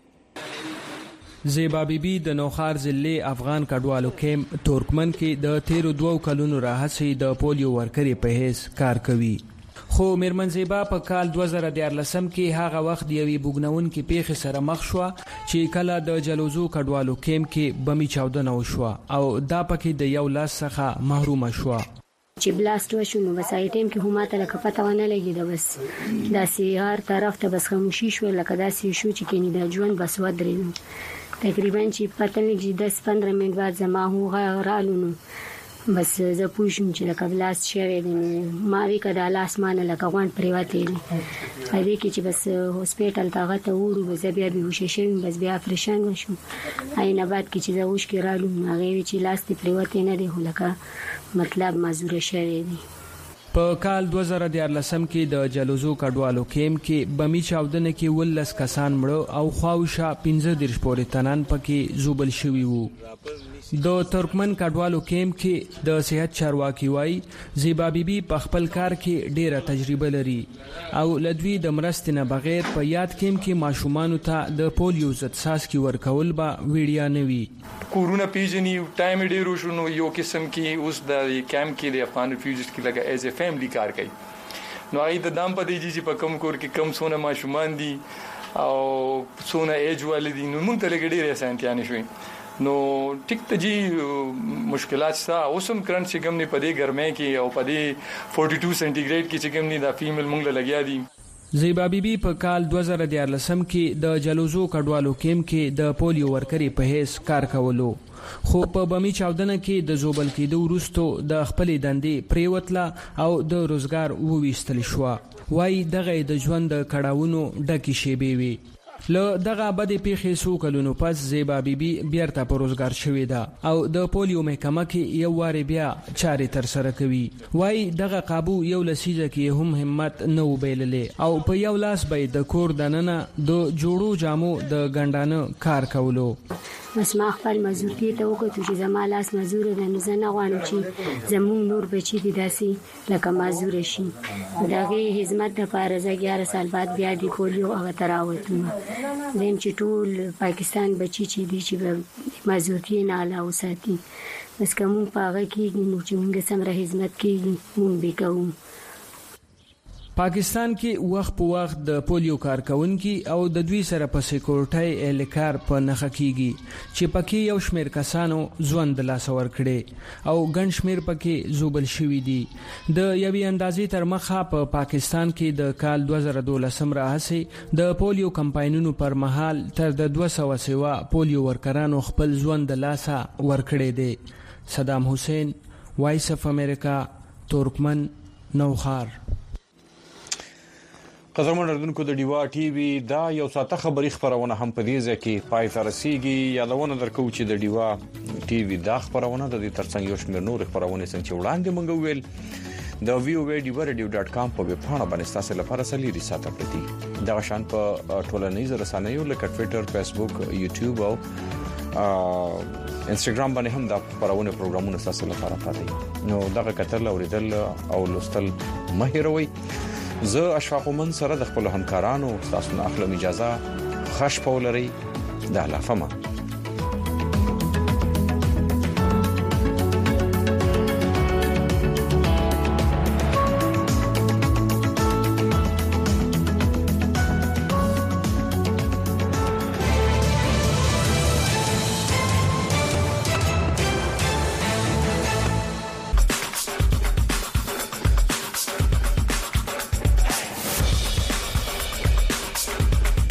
کړی. زیبا بیبي د نوخار ضلع افغان کډوالو کیمپ تورکمن کې د تیرو دوو کلونو راهڅې د پولیو ورکرې په هیڅ کار کوي. خو میرمن زیبا په کال دوه زره دیارلسم کې هغه وخت یوې بوګنون کې پیښه سره مخ شو چې کله د جلوزو کډوالو کیمپ کې بمی چاودنه وشو او دا پکې د یو لاس څخه محروم شو. چې بلاست وشو نو وسای ټیم کې هم ته لکه پته ونه لګي دا بس دا سیار طرف ته بس خاموشي شو لکه دا سی شو چې کینی د ژوند بس ودرې تقریبا چې پته لګي دس پندرہ منټ بعد زما هو غرالونو بس زه پوښم چې لکه بلاست شوی دی ما وی کده لاس مان لکه غون پریواتې دی هغه کې چې بس هسپټال ته غته ورو بس بیا به وشې شم بس بیا فرشان وشم اينه بعد کې چې زه وښ کې رالو هغه چې لاس ته پریواتې نه دی لکه مطلب مزور شوی دی. په کال دوه زره دیارلسم کې د جلوزو کډوالو کیمپ کې بمی چاودنه کې ولس کسان مړه او خواوشا پنځه دیرش پورې تنان پکې زوبل شوی وو. د ترکمن کډوالو کیمپ کې د صحت چارواکي وای زیبا بیبي په خپل کار کې ډیره تجربه لري او لدوی د مرستې نه بغیر په یاد کیمپ کې ماشومان ته د پولیو ضد څاڅکي ورکول به ویډیا نه وي. کورونا پیژني ټایم ډیرو شنو یو قسم کې اوس د کیمپ کې د افغان ریفیوجیز کې لګا ایز ا فیملی کار کوي نو اې د دام په دې چې په کم کور کې کم سونه ماشومان دي او سونه ایج والدي نو موږ ته لګډي رسانتيانه شوي نو ټیک ته جی مشکلات سره اوسم کرنٹ چې کوم نه پدې ګرمه کې او پدې بارہ دو سنټیګریډ کې چې کوم نه د فیمیل موږ لګیا دي. زیبا بیبي په کال دوه زره دیارلسم کې د جلوزو کډوالو کیمپ کې د پولیو ورکرې په هیڅ کار کولو خو په بمی چاودنه کې د زوبل کېدو وروسته د خپلې دندې پریوتله او د روزګار وویستل شو. وای دغه د ژوند د کړهونو ډکه شیبې وي. له دغه بدې پیښې سو کلونو پس زیبا بیبي بیرته په روزګار شوې ده او د پولیو محکمه کې یو واری بیا چارې تر سره کوي. وای دغه قابو یو لسیزه کې هم همت نه وبیللې او په یو لاس به د کور دننه د جوړو جامو د ګندانه کار کولو. بس ما خپل مزورتي ته وکړو چې زما لاس مزور ده نو زه نه غواړم چې زموږ نور بچي دي داسې لکه مزور شي. دغه خدمت لپاره زه یاره سال بعد بیا د پولیو هغه تراوتم زم چې ټول پاکستان بچي چې دي چې مزورتي نه علاوه ساتي بس کوم پاغه کې نو چې موږ سمره خدمت کې مونږ به کوو. پاکستان کې وخت په وخت د پولیو کارکونکو او د دوی سره په سکیورټي الیکار په نخښه کیږي چې پکې یو شمېر کسانو ژوند لاس ور کړي او ګڼ شمېر پکې زوبل شوی دي. د یوې اندازې تر مخه په پا پاکستان کې د کال دوه زره دولسم راهڅې د پولیو کمپاینونو پر مهال تر د دوه سوه سوا پولیو ورکرانو خپل ژوند لاس ور کړی دی. صدام حسین، وایس اف امریکا، ترکمن، نوخار. قدرمن اردوونکو د ډیوا ټي وي دا یو ساته خبري خبرونه هم په دې ځکه پای ته رسیدي. یادونه درکو چې د ډیوا ټي وي دا خبرونه د دې ترڅنګ یو شمېر نور خبرونه څنګه وړاندې مونږ ویل د وی او وی ډیو رادیو ډاټ کام په ویب پاڼه باندې تاسو لپاره سلیری ساته پرتی دا شان په ټولنیزو رسنیو لکه ټوئیټر، فیسبوک، یوټیوب او انستګرام باندې هم دا خبرونه پروګرامونه تاسو لپاره پاتې نو دغه کتل اوریدل او لوستل مهیروي. زه اشفاق من سره د خپل همکارانو تاسو نه اخلم اجازه. خش پولري د لافما